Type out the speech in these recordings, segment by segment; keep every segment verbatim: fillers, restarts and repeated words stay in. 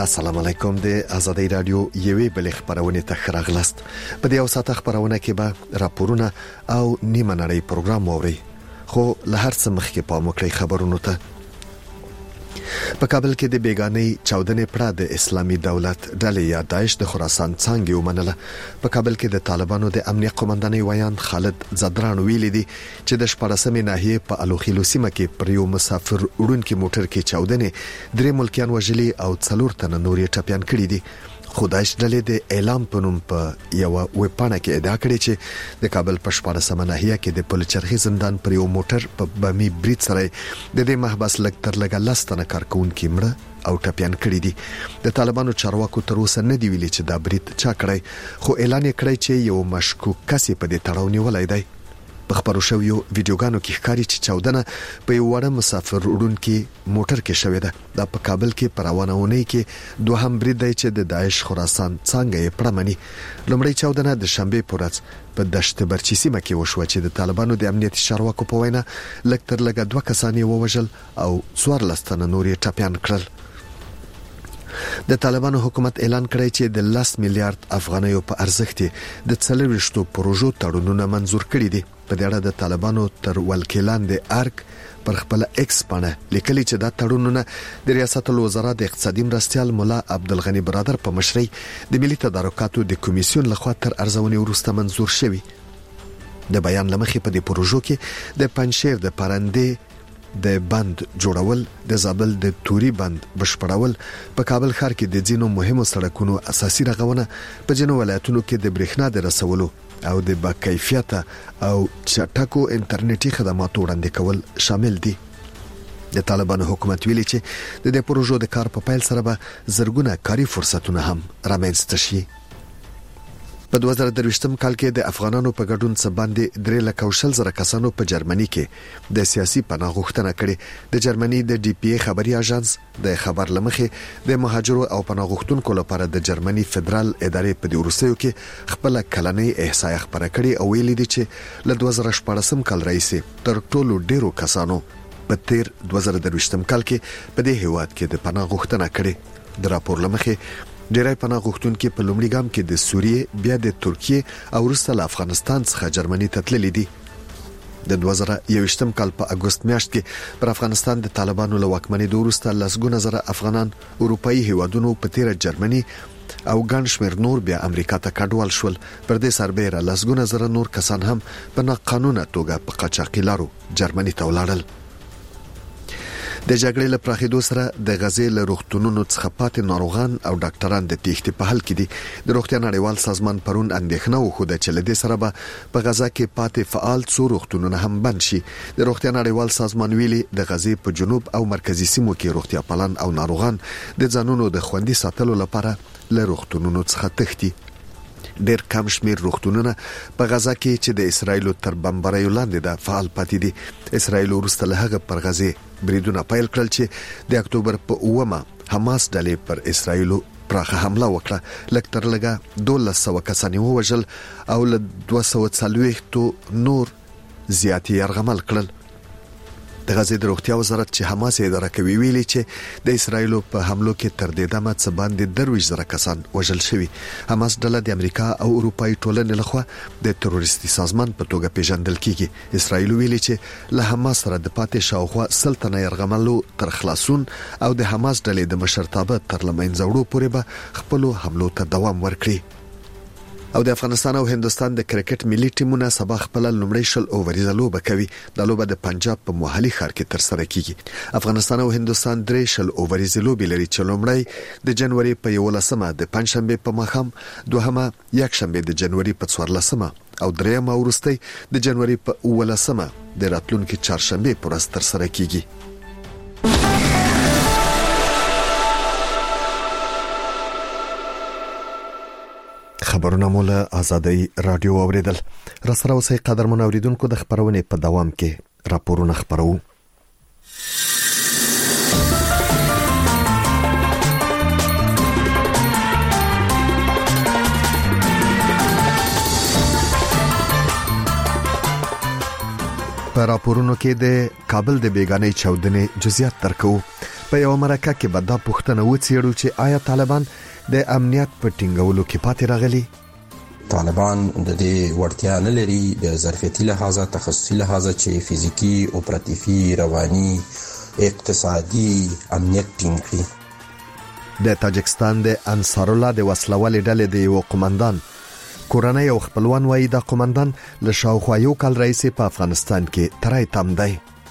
السلام علیکم. د آزادۍ رادیو یوې بلې خبرونه ته خراغلاست. په دې اوساته خبرونه کې به راپورونه او نیمه نړۍ پروګرام ووري. خو له هر څه مخکې په مکړی خبرونو ته په کابل کې د بیگانې چودنې پړه د اسلامي دولت ډلې یا داعش د خراسان څنګه ومنله. په کابل کې د طالبانو د امنیه قومندانۍ ویان خالد زدران ویلي دي چې د شپږمې ناحیه په الوخیلو سیمه کې پر یو مسافر وړونکي موټر کې چودنې درې ملکیان وژلي او څلور تنه نورې ټپيان کړي دي. خدایش ډلې د اعلان په نوم په یو ویبپاڼه کې ادعا کړې چې د کابل په شپږمه ناحیه کې د پلچرخي زندان پر یو موټر په بمي بریټ سره د دې محبس لګ تر لګ لاستنه کارکونکو مړه او ټپيان کړي دي. د طالبانو چارواکو تر اوسه نه دی ویلي چې دا بریټ چا کړی، خو اعلان یې کړی چې یو مشکوک کس په دې تړاو نیولای دی. په خبرو شویو ویډیوګانو کې ښکاري چې چودنه په یو وړه مسافر وړونکي موټر کې شوې ده. دا په کابل کې پر روانونه کې دوهم برید دی چې د داعش خراسان څنګه یې پړمني. لومړی چودنه د شنبه په ورځ په دشت برچی سیمه کې وشو چې د طالبانو د امنیتي چارواکو په وینا لږ تر لږه دوه کسان یې ووژل او څوارلس تنه نور یې ټپيان کړل. د طالبانو حکومت اعلان کړی چې د لس میلیارډ افغانیو په ارزښت د څلويشتو پروژو تړونونه منزور کړي دي. په دې اړه د طالبانو تر ولکیلان د ارک پر خپل ایکس باندې لیکلي چې دا تړونونه د ریاست الوزرا د اقتصادي مرستيال مولا عبدالغنی برادر په مشرۍ د ملي تدارکاتو د کمیسیون لخوا تر ارزونې وروسته منزور شوي. د بیان لمخې په دې پروژو کې د پنځشیر د پرندې د بند جوړول، د زابل د توري بند بشپړول، په کابل ښار کې د ځینو مهمو سړکونو اساسي رغونه، په جنو ولایتونو کې د برېښنا د رسولو او د با کیفیت او چټکو انټرنیټي خدماتو وړاندې کول شامل دي. د طالبانو حکومت ویلي چې د دې پروژو د کار په پیل سره به زرګونه کاري فرصتونه هم رامنځته شي. په دوه زره درویشتم کال کې د افغانانو په ګډون څخه باندې درې لک او شل زره کسانو په جرمني کې د سیاسي پناه غوښتنه کړې. د جرمني د ډي پی ای خبري اژانس د خبر لمخې د مهاجرو او پناه غوښتونکو لپاره د جرمني فدرال ادارې په دې ورسېو کې خپل کلنۍ احصایه خبره کړې او ویلي دي چې له دوه زره شپږم کال راځي تر ټولو ډیرو کسانو په تیر دوه زره درویشتم کال کې په دې هیواد کې د پناه غوښتنه کړې. د راپور لمخې ډیری پناه غوښتونکو په لومړي ګام کې د سوریې، بیا د ترکیه او وروسته له افغانستان څخه جرمني ته تللي دي. د دوه زره یوویشتم کال په اگست میاشت کې پر افغانستان د طالبانو له واکمنۍ وروسته لسګونه زره افغانان اروپאי هیوادونو په تیر جرمني او ګڼ شمېر نور بیا امریکا ته کډوال شول. پر دې سربېره لسګونه زره نور کسان هم په ناقانونه توګه په قاچاقي لارو جرمني ته ولاړل. د جګړې له پراخېدو سره د غزې له روغتونونو څخه پاتې ناروغان او ډاکټران د تېښتې په حال کې دي. د روغتیا نړیوال سازمان پرون اندېښنه وښوده چې له دې سره به په غزا کې پاتې فعال څو روغتونونه هم بند شي. د روغتیا نړیوال سازمان ویلي د غزې په جنوب او مرکزي سیمو کې روغتیا پالان او ناروغان د ځانونو د خوندي ساتلو لپاره له روغتونونو څخه تښتي. ډېر کم شمیر روغتونونه په غزا کې چې د اسرایل تر بمباریو لاندې ده فعال پاتې دي. اسرایل وروسته له هغه پر غزې بریدونه پیل کړل چې د اکتوبر په اومه حماس ډلې پر اسرایل پراخه حمله وکړه. لږ تر لږه دولس سوه کسان ووژل او له دوه سوه څلوېښت نور زیات یرغمل کړل. د غزې د روغتیا وزارت چې حماس اداره کوي ویلي چې د اسرایل په حملو کې تر دې دمه څه باندې درویش زره کسان وژل شوي. حماس ډله د امریکا او اروپאי ټولنې لخوا د تروریستي سازمان په توګه پیژندل کیږي. اسرایل ویلي چې له حماس سره د پاتې شاوخوا سلطنه يرغملو تر خلاصون او د حماس ډلې د مشرتابه تر لمنځه وړو پورې به خپل حملو ته دوام ورکړي. او د افغانستان او هندستان د کرکټ ملي ټیمونه سبا خپل لومړی شل اووريزه لوبه کوي. د لوبه د پنجاب په موهلي ښار کې تر سره کیږي. افغانستان او هندستان درې شل اووريزه لوبې لري چې لومړی د جنوري په یولسمه د پنځشنبه په ماښام، دوهمه یکشنبه د جنوري په څوارلسمه او درېمه وروستۍ د جنوري په اوولسمه د راتلونکي چهارشنبه پر ورځ تر سره کیږي. خبرونه مو له آزادۍ رادیو اوریدل. را سره اوسئ قدرمن اوریدونکو، د خبرونې په دوام کې راپورونه خبرو. په راپورونو کې د کابل د بیگانې چودنې جزئیات درکو. په په یو مرکه کې به دا پوښتنه وڅېړو چې آیا طالبان د امنیت په ټینګولو کې پاتې راغلي؟ طالبان د دې وړتیا نه لري د ظرفیتي لحاظه، تخصصي لحاظه چې فزیکی، اپراتیفي، رواني، اقتصادي امنیت ټینګ کړي. د تاجکستان د انصارالله د وسلوالې ډلې د یو قومندان کورنۍ او خپلوان وایي د قومندان له شاوخوا یو کال راهیسې په افغانستان کې ترای تم دی.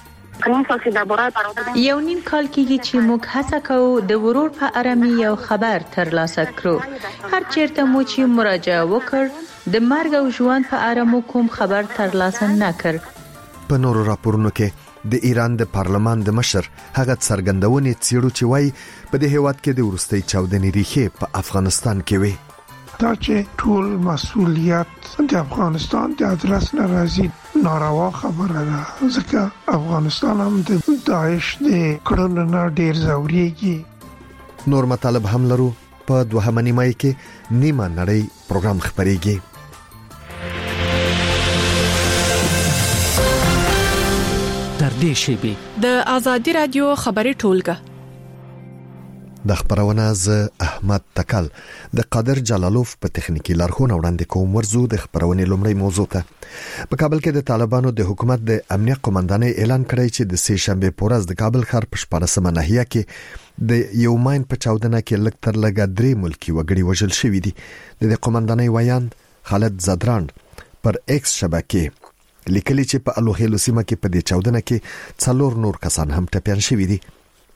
یو نیم کال کېږي چې موږ هڅه کوو د ورور په اړه مې یو خبر ترلاسه کړو. هر چیرته مو چې مراجعه وکړ د مرګ او ژوند په اړه مو کوم خبر ترلاسه نه کړ. په نورو راپورونو کې د ایران د پارلمان د مشر هغه څرګندونې څېړو چې وایي په دې هیواد کې د وروستۍ چاودنې ریښې په افغانستان کې وي. دا چې ټول مسؤلیت د افغانستان د ادرس نه راځي ناروا خبره ده، ځکه افغانستان هم د داعش د کړنو نه ډیر ځوريږي. نور مطالب هم لرو. په دوهمه نیمه کې نیمه نړۍ پروګرام خبريږي. در دې شیبه د ازادي رادیو خبري ټولګه د خبرونه ز احمد تکل د قادر جلالوف په تخنیکی لارښوونه وړاندې کوم. ورزو د خبرونه لومړی موضوع ته په کابل کې د طالبانو د حکومت د امنیت قومندانۍ اعلان کړی چې د سه شنبه پورز د کابل ښار په شپاړسمه ناحیه کې د یو ماین په چاودنه کې لږ تر لږه درې ملکی وګړي وژل شوي دي. د قومندانۍ ویاند خالد زدران پر ایکس شبکې لیکلي چې په الوهیلو سیمه کې په دې چاودنه کې څلور نور کسان هم ټپيان شوي دي.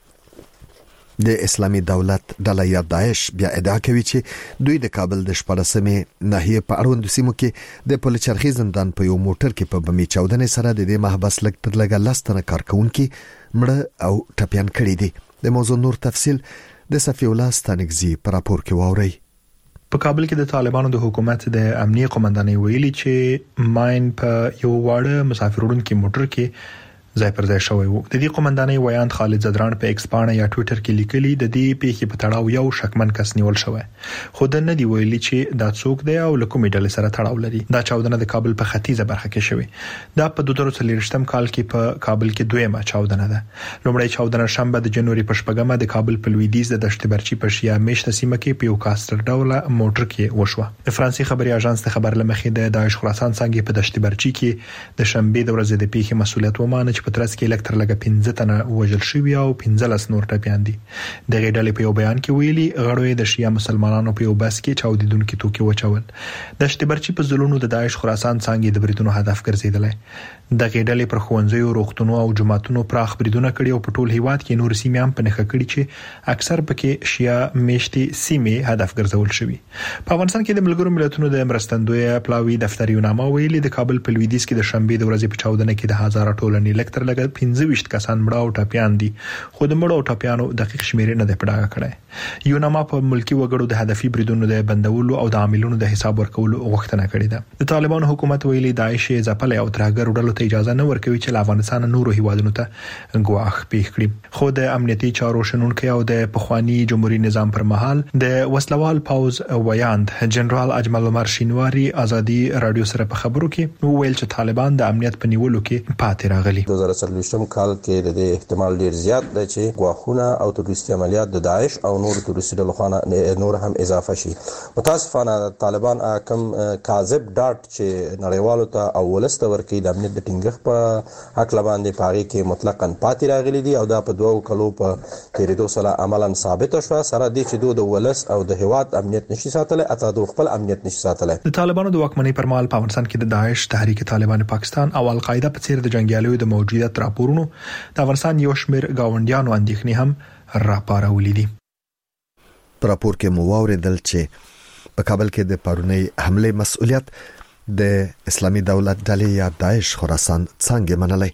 د اسلامي دولت ډله یا داعش بیا ادعا کوي چې دوی د کابل د شپاړسمې ناحیه په اړوند سیمو کې د پولیچرخي زندان په یو موټر کې په بمي چاودنې سره د دې محبس لږ تر لږه لستنه کارکونکي مړه او ټپيان کړي دي. د موضوع نور تفصيل د صفي الله ستانګزي په راپور کې واوري. په کابل کې د طالبانو د حکومت د امنیت قومندانۍ ویلي چې ماین په یو واړه مسافرونکو موټر کې ځای پر ځای شوی وو. د دې قومندانۍ ویاند خالد زدران په ایکس پاڼه یا ټوئیټر کې لیکلي د دې پیښې په تړاو یو شکمن کس نیول شوی، خو د نه دی ویلي چې دا څوک دی او لکه میډل سره تړاو لري. دا چاودنه د کابل په ختیځه برخه کې شوی. دا په دوه زره څلورم کال کې په کابل کې دویمه چاودنه ده. لومړی چاودنه شنبه د جنوري په شپږمه د کابل په لویدیځ د دشت برچی په شیا میشته سیمه کې په یو کاستر ډوله موټر کې وشوه. د فرانسې خبري اژانس د خبر لمخې د داعش خراسان څنګه په دشت برچی کې د شنبه د ورځې د پیښې مسولیت ومانه چې په ترڅ کې الکتر لګه پنځه تنه وژل شوی او پنځلس نور ټپيان دي. د غېډلې په یو بیان کې ویلي غړوي د شیا مسلمانانو په یو بس کې چاودیدونکو توکي وچول. د شتبرچی په ځلونو د داعش خراسان څنګه د بریدونو هدف ګرځیدل. د غېډلې پر خوندزیو روغتونو او جماعتونو پراخ بریدونه کړي او په ټول هیواد کې نور سیمې هم په نخښه کړي چې اکثر پکې شیا میشتي سیمې هدف ګرځول شوی. په افغانستان کې د ملګرو ملتونو د مرستندوی پلاوی دفتر یو نامه ویلي د کابل په لویدیځ کې د شنبه د ورځې په چاودنه کې د هزار ټولنې لکتر لګ پنځه ویشت کسان مړه او ټپيان دي، خو د مړو او ټپيانو دقیق شمیرې نه ده پډاګه کړې. یو نامه په ملکی وګړو د هدفي بریدونو د بندولو او د عاملونو د حساب ورکولو غوښتنه کړې ده. د طالبانو حکومت ویلي داعش ځپل او ترهګر ډلو ته اجازه نه ورکوي چې افغانستان نورو هیوادونو ته ګواښ پیښ کړي. خو د امنیتي چارو شنونکو او د پخوانی جمهوریت نظام پر مهال د وسلوال پاوز ویاند جنرال اجمل عمر شینواری ازادي رادیو سره په خبرو کې ویل چې طالبان د امنیت په نیولو کې پاتې راغلي. دوه زره څلوېښتم کال کې د دې احتمال ډیر زیات دی چې ګواښونه او تروریستي عملیات د داعش او نور تروریستي ډلو خانه نور هم اضافه شي. متاسفانه طالبان کوم کاذب ډاټ چې نړیوالو ته او ولسته ورکړي د امنیت د ټینګښت په حق لباندې پاري کې مطلقاً پاتې راغلي دي او دا په دوه کلو په تیریدو سره عملاً ثابت شو سره دي چې دوی د ولس او د هیواد امنیت نشي ساتلی اته د خپل امنیت نشي ساتلی. د طالبانو د واکمنۍ پر مهال په افغانستان کې د داعش، تحریک طالبان پاکستان او القاعده په څیر د جنگیالیو د موجودیت راپورونو د افغانستان یو شمېر گاونډیانو اندېښنې هم راپارولې دي. په راپور کې مو واوریدل چې په کابل کې د پرونی حمله مسؤلیت د اسلامي دولت ډلې یا داعش خراسان څنګه منلای.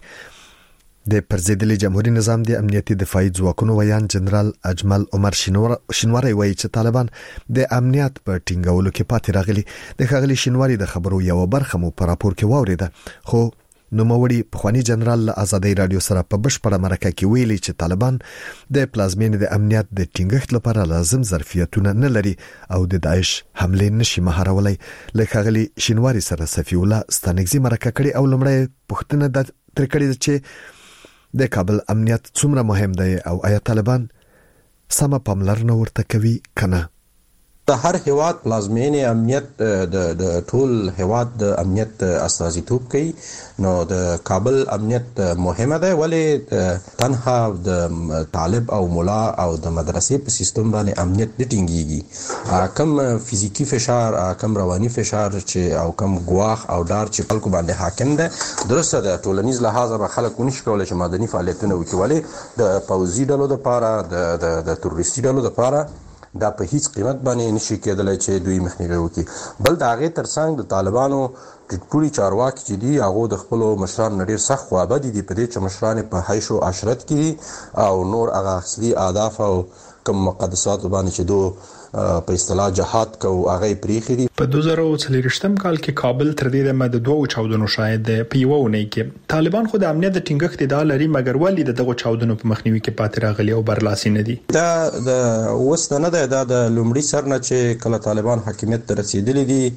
د پرزیدلي جمهوریت نظام د امنیتي دفاعي ځواکونو ویان جنرال اجمل عمر شینواری وایي چې طالبان د امنیت په ټینګولو کې پاتې راغلي. د خغلی شینواری د خبرو یو برخه مو په راپور کې واوریده، خو نوموړي پخوانی جنرال له ازادي رادیو سره په بشپړه مرکه کې ویلي چې طالبان د پلازمینې د امنیت د ټینګښت لپاره لازم ظرفیتونه نه لري او د داعش حمله نشي مهارولای. لکه غلي شینواری سره صفي الله ستانګزي مرکه کړي او لمړی پښتنه د تر کړي چې د کابل امنیت څومره مهم دی او آیا طالبان سم پاملرنه ورته کوي کنه؟ د هر هیواد پلازمینې امنیت د د ټول هیواد د امنیت استازیتوب کوي. نو د کابل امنیت مهمه ده، ولی تنها د طالب او مولا او د مدرسې په سیستم باندې امنیت نه ټینګیږي. کم فزیکی فشار، کم رواني فشار چې او کم ګواخ او ډار چې خلکو باندې حاکم ده، درسته ده ټولنیز لحاظه به خلک ونشي کولی چې مدني فعالیتونه وکړي، ولی د پوځي ډلو لپاره د د تروریستي ډلو لپاره دا په هیڅ قیمت باندې نشي کېدلی چې دوی مخنیوي وکړي. بل د هغې ترڅنګ د طالبانو ټیټپوړي چارواکي چې دي هغه د خپلو مشرانو نه ډېر سخت خوابدي دي په دې چې مشران په حیش و عشرت کې دي او نور هغه اصلي اهداف او کوم مقدسات باندې چې دو په اصطلاح جهاد کو هغه پریخي دي. په دوه زره څلوېښتم کال کې کابل تر دې دمه د دوه چاودنو شاهد په یو ونې کې طالبان خو د امنیت د ټینګښت ادعا لري، مګر ولې د دغه چاودنو په مخنیوي کې پاتې راغلي او برلاسي نه دي؟ دا د اوس نه ده، دا د لومړي سر نه چې کله طالبان حاکمیت ته رسیدلي دي،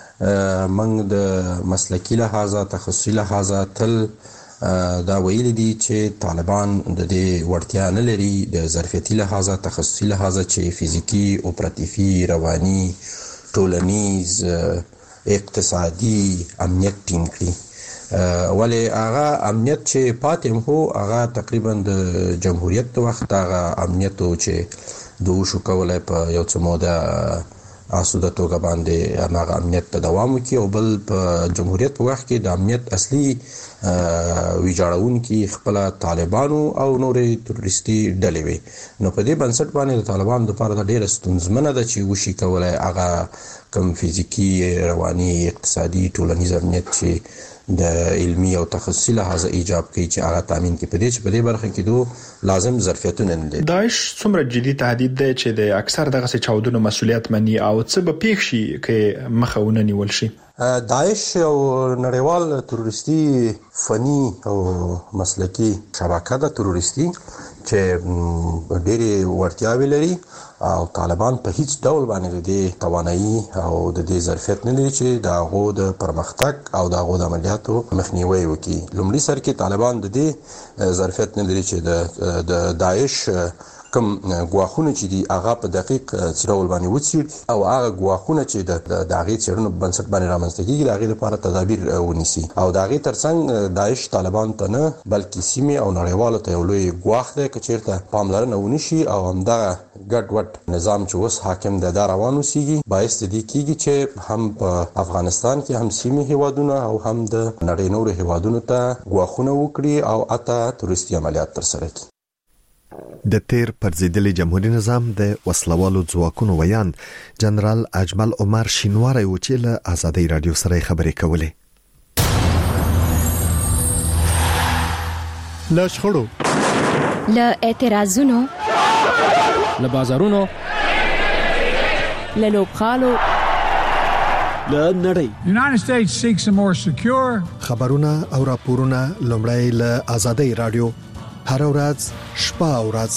موږ د مسلکي لحاظه تخصصي لحاظه تل دا ویلي دي چې طالبان د دې وړتیا نه لري د ظرفیتي لحاظه تخصصي لحاظه چې فزیکی، اپراتیفي، رواني، ټولنیز، اقتصادي امنیت ټینګ کړي. ولی هغه امنیت چې پاتې هو هغه تقریبا د جمهوریت وخت هغه امنیت چې دوی شو کولای په یو څه موده اسوده توګه باندې هغه امنیت ته دوام وکړي، او بل په جمهوریت په وخت کې د امنیت اصلي ویجاړونکي خپل طالبانو او نورې تروریستي ډلې وي. نو په دې بنسټ باندې د طالبانو لپاره د ډېره ستونزمنه ده چې وشي کولای هغه کم فزیکی، رواني، اقتصادي، ټولنیز امنیت چې د علمي او تخصصي لحاظه ایجاب کوي چې هغه تامین کوي. په دې چې په دې برخه کې دو لازم ظرفیتونه نه لري. داعش څومره جدي تهدید دی چې د اکثر دغه چاودنو مسولیت مني او څه به پیښ شي کې مخه ونه نیول شي؟ داعش یو نړیوال تروریستي فني او مسلکي شبکه ده تروریستي چې ډېرې وړتیاوې لري او طالبان په هیڅ ډول باندې د توانایي او د دې ظرفیت نه لري چې د هغو د پرمختګ او د هغو د عملیاتو مخنیوی وکړي. لومړي سر کې طالبان د دې ظرفیت نه لري چې د داعش کوم ګواښونه چې دي هغه په دقیق ډول باندې وڅېړي او هغه ګواښونه چې د هغې څېړنو په بنسټ باندې رامنځته کېږي د هغې لپاره تدابیر ونیسي. او د هغې ترڅنګ داعش طالبان ته نه بلکې سیمې او نړیوالو ته یو لوی ګواښ دی که چېرته پاملرنه ونشي او همدغه ګډ وډ نظام چې اوس حاکم دی دا روان اوسېږي، باعث د دې کېږي چې هم په افغانستان کې هم سیمې هیوادونه او هم د نړۍ نورو هیوادونو ته ګواښونه وکړي او حتی تروریستي عملیات ترسره کړي. د تیر پرځیدلي جمهوریت نظام د وسلوالو ځواکونو ویان جنرال اجمل عمر شینواری و چې له آزادۍ رادیو سره خبرې کولې. له شخړو، له اعتراضونو، له بازارونو، له لوبغالو، له نړۍ United States seeks a more secure خبرونه او راپورونه لومړی له آزادۍ رادیو هر ورځ شپه او ورځ.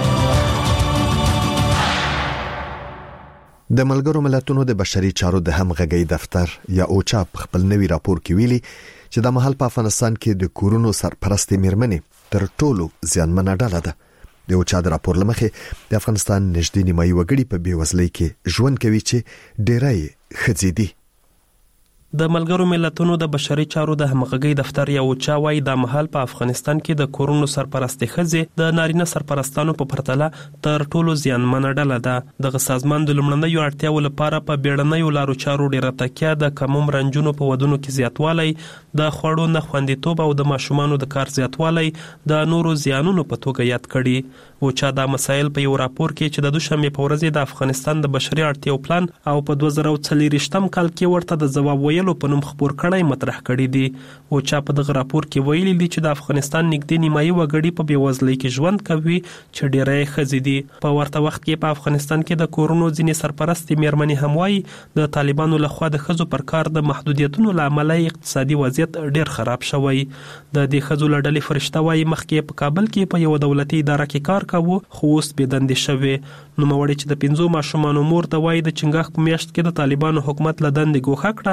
د ملګرو ملتونو د بشري چارو د همغږي دفتر یا اوچا خپل نوي راپور کې ویلي چې د محل په افغانستان کې د کورونو سرپرستي میرمنې تر ټولو زیانمنه ډله ده. د اوچا د راپور لمخې د افغانستان نږدې نیمایي وګړي په بیوزلۍ کې ژوند کوي چې ډېری ښځې دي. د ملګرو ملتونو د بشري چارو د همغږي دفتر یا اوچا وايي د محل په افغانستان کې د کورونو سرپرستي ښځې د نارینه سرپرستانو په پرتله تر ټولو زیانمنه ډله ده. دغه سازمان د لومړنیو اړتیاو لپاره په بیړنیو لارو چارو ډیره تکیه، د کم عمر رنجونو په ودونو کې زیاتوالی، د خوړو نه خوندیتوب او د ماشومانو د کار زیاتوالی د نورو زیانونو په توګه یاد کړي. اوچا دا مسایل په یو راپور کې چې د دوشنبه په ورځ د افغانستان د بشري اړتیاو پلان او په دوه زره څلوېښتم کال کې ورته د ځواب ویلو په نوم خبر کړی مطرح کړی دی. اوچا په دغه راپور کې ویلي دي چې د افغانستان نږدې نیمایي وګړي په بیوزلۍ کې ژوند کوي چې ډېری ښځې دي. په ورته وخت کې په افغانستان کې د کورونو ځینې سرپرستې میرمنې هم وایي د طالبانو لخوا د ښځو پر کار د محدودیتونو له امله اقتصادي وضعیت ډېر خراب شوی. د دې ښځو له ډلې فرشته وایي مخکې په کابل کې په یو دولتي اداره کې کار کاوه خو اوس بې دندې شوې. نوموړې چې د پنځو ماشومانو مور ته وایي د چنګاښ په میاشت کې د طالبانو حکومت له دندې ګوښه کړه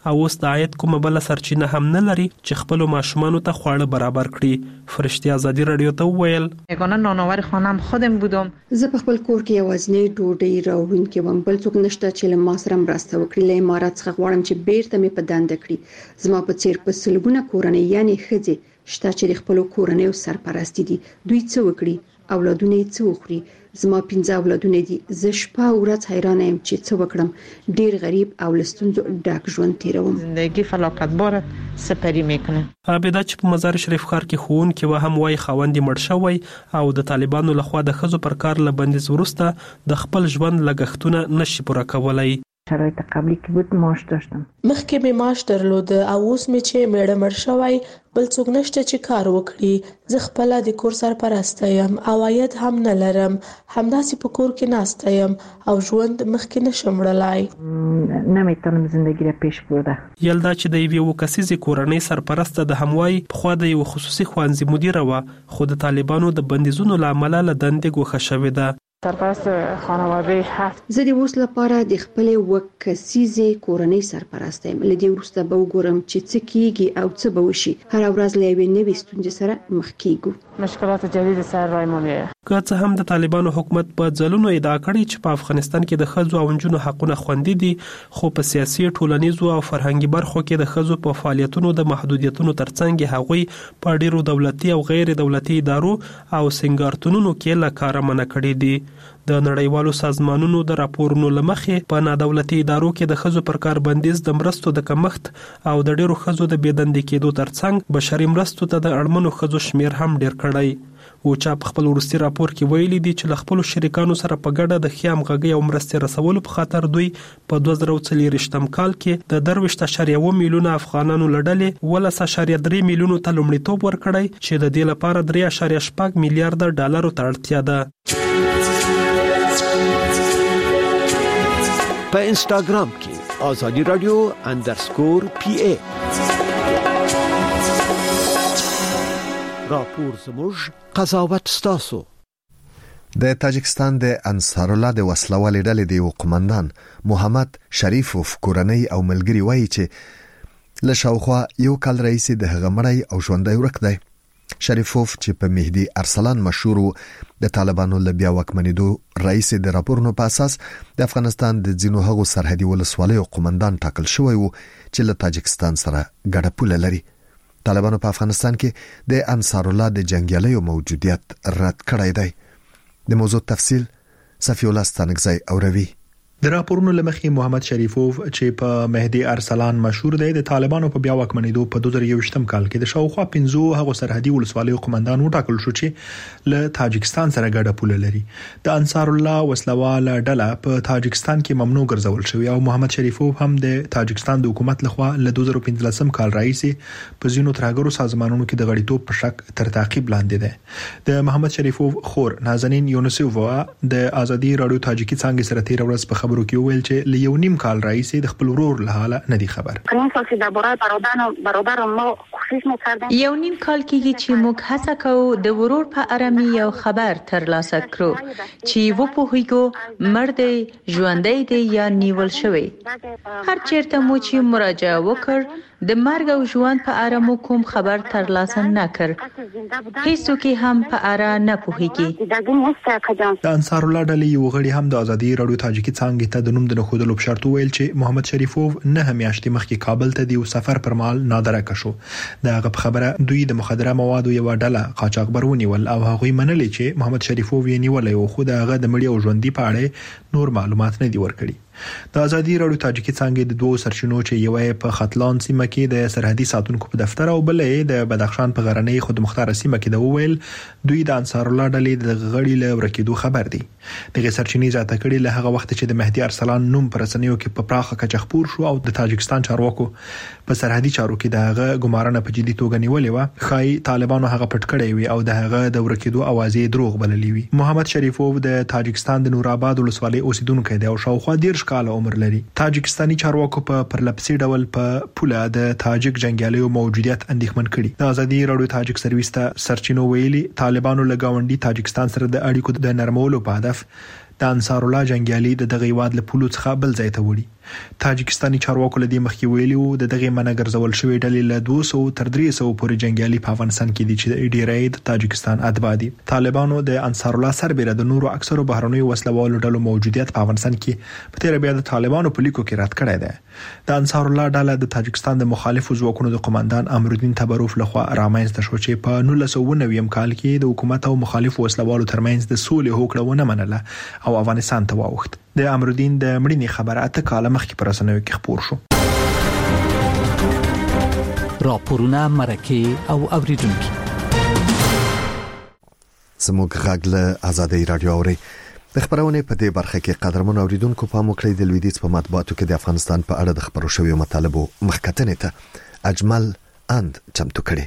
او اوس د عاید کومه بل سرچینه هم نه لري چې خپل ماشومانو ته خواړه برابر کړي. فرشتي ازادي رادیو ته وویل یگانه نانآور خانم خودم بودم. زه په خپل کور کې یوازینی ډوډۍ راوړونکې وم، بل څوک نشته چې له ما سره مرسته وکړي. له امارات څخه غواړم چې بیرته مې په دنده کړي. زما په څیر په سلګونه کورنۍ یعنی ښځې شته چې د خپل کورنۍ سرپرستی دي. دوی څه وکړي؟ اولادونه یې څه وخوري؟ زما پنځه اولادونه دي. زه شپه او ورځ حیرانه یم چې څه وکړم. ډیر غریب او له ستونزو ډک ژوند تیروم. زندگی فلاکت بار سپری میکنه. عابده چې په مزار شریف ښار کې ښوونکې و هم وایي خاوند مړ شوی او د طالبانو لخوا د ښځو پر کار له بندیز وروسته د خپل ژوند لګښتونه نشي پوره کولای. شرایط قبلی کې بود معاش داشتم. مخکې مې معاش درلود او اوس مې چې میړه مړ شوی بل څوک نشته چې کار وکړي. زه خپل د کور سرپرسته یم او عاید هم نه لرم. همداسې په کور کې ناسته یم او ژوند مخکې نشم وړلای. نمیتونم زندگی را پیش برده. یلدا چې د یوې وکسیزې کورنۍ سرپرسته د هموای په خوا د یو خصوصي ښوونځي مدیره و خو د طالبانو د بندیزونو له امله له دندې ګوښه شوې ده. سرپرست خانواده هفت. زه د اوس لپاره د خپل وکسیزې کورنۍ سرپرست یم. لدې وروسته به وګورم چې څه کیږي او څه به وشي. هر ورځ له یوې نوې ستونزې سره مخ کیږو. مشکلات جدید سر رایمونی. که څه هم د طالبانو حکومت په ځلونو ادعا کړې چې په افغانستان کې د ښځو او نجونو حقونه خوندي دي خو په سیاسي ټولنیزو او فرهنګي برخو کې د ښځو په فعالیتونو د محدودیتونو ترڅنګ هغوی په ډیرو دولتي او غیر دولتي ادارو او سنگارتونونو کې له کار منع کړي دي. د نړیوالو سازمانونو د راپورونو لمخې په نادولتي ادارو کې د ښځو پر کار بندیز د مرستو د کمښت او د ډیرو ښځو د بېدندې کېدو ترڅنګ بشري مرستو ته د اړمنو ښځو شمیر هم ډیر کړی. اوچا په خپل وروستي راپور کې ویلي دي چې له خپلو شریکانو سره په ګډه د ښې همغږۍ او مرستې رسولو په خاطر دوی په دوه زره څلوېښتم کال کې د درویشت اعشاریه اووه میلیونه افغانانو له ډلې اوولس اعشاریه درې میلیونو ته لومړیتوب ورکړی چې د دې لپاره درې اعشاریه شپږ میلیارده ډالرو ته اړتیا ده. په انستاګرام کې آزادي رادیو انډرسکور پی ای راپور زموږ قضاوت ستاسو. د تاجکستان د انصار الله د وسلوالې ډلې د یو قومندان محمد شریفوف کورنۍ او ملګری وایي چې له شاوخوا یو کال رئیس د هغه مړی او ژوندۍ ورک دی. شریفوف چې په مهدی ارسلان مشهور د طالبانو له بیا واکمنېدو رئیس د راپورونو په اساس د افغانستان د ځینو هغو سرحدي ولسوالیو قومندان ټاکل شوی وو چې له تاجکستان سره ګډه پوله لري. طالبانو په افغانستان کې د انصار الله د جنگیالیو موجودیت رد کړی دی. د موضوع تفصیل صفی الله ستانکزی اوروي. د راپورونو لمخې محمد شریفوف چې په مهدی ارسلان مشهور دی د طالبانو په بیا واکمنېدو په دوه زره یوویشتم کال کې د شاوخوا پنځو هغو سرحدي ولسوالیو قومندان وټاکل شو چې له تاجکستان سره ګډه پوله لري. د انصار الله وسلواله ډله په تاجکستان کې ممنوع ګرځول شوی او محمد شریفوف هم د تاجکستان د حکومت لخوا له دوه زره پنځلسم کال راهیسې په ځینو ترهګرو سازمانونو کې د غړیتوب په شک تر تعقیب لاندې ده. د محمد شریفوف خور نازنین یونسوفا د آزادي رادیو تاجیکی څنګه سره تیر ورځ په خبرو کې ویل چې ل یو نیم کال راهیسې د خپل ورور له حاله نه دی خبر. یو نیم کال کېږي چې موږ هڅه کوو د ورور په اړه مې یو خبر ترلاسه کړو چې و پوهیږو مړ دی ژوندی دی یا نیول شوی. هر چیرته مو چې مراجعه وکړ د مرګ او ژوند په اړه مو کوم خبر ترلاسه نکړ. هیڅوک هم په اړه نه پوهیږي. د انصار الله ډلې یو غړي هم د آزادي رادیو تاجیکی څنګه ته د نوم د نخودلو په شرط ویل چې محمد شریفوف نه میاشتې مخکې کابل ته د سفر پر مهال نادره کشو. د هغه په خبره دوی د مخدره موادو یو ډله قاچاقبر ونیول او هغوی منلي چې محمد شریفوف یې نیولای او خو د هغه د مړي او ژوندۍ په اړه نور معلومات نه دی ورکړي. د آزادي رادیو تاجیکی څنګه د دوه سرچینو چې یو په خطلان سیمه کې د سرحدي ساتونکو په دفتر او بلې د بدخشان په غرنۍ خودمختار سیمه کې د وویل دوی د انصار الله ډلې د غړي له ورکېدو خبر دي. دغه سرچینې زیاته کړي له هغه وخت چې د مهدی ارسلان نوم پر رسنیو کې په پراخه کچه خپور شو او د تاجکستان چارواکو په سرحدي چارو کې د هغه ګمارنه په جدي توګه نیولې و. خای طالبانو هغه پټ کړی وي او د هغه د ورکېدو اوازې دروغ بللې وي. محمد شریفوف د تاجکستان د نورآباد ولسوالۍ اوسیدونکی دی او شاوخوا ډیر کال عمر لري. تاجکستاني چارواکو په پرلپسې ډول په پوله د تاجک جنگیالیو موجودیت اندېښمن کړي. د آزادي رادیو تاجک سرویس ته سرچینو ویلي طالبانو له گاونډي تاجکستان سره د اړیکو د نرمولو په هدف د انصار الله جنگیالي د دغه هیواد له پولو څخه بل ځای ته وړي. تاجکستاني چارواکو له دې مخکې ویلي وو د دغه منګرزول شوی ډلې له دوه سوه تر درې سوه پورې جنگیالي په افغانستان کې دي چې ډیری د تاجکستان اتباع دي. طالبانو د انصار الله سربېره د نورو اکثرو بهرنیو وسلوالو ډلو موجودیت په افغانستان کې په تیر بیا د طالبانو په لیکو کې رد کړی دی. د انصار الله ډله د تاجکستان د مخالفو ځواکونو د قوماندان امرالدین تبروف لخوا رامنځته شو چې په نولس سوه اوه نوي کال کې د حکومت او مخالفو وسلوالو ترمنځ د سولې هوکړه ونه منله او افغانستان ته واوښت. د امرالدین د مړینې خبره اته کاله مخکې پر رسنیو کې خپور شو. راپورونه مرکه او اوریدونکو زموږ غږ له آزادۍ رادیو اوري. د خبرونه په دې برخه کې قدرمن اوریدونکو په موکړې د لویدیځ په مطبوعاتو کې د افغانستان په اړه د خبرو شویو مطالبو مخکتنې ته اجمل اند چمتو کړي.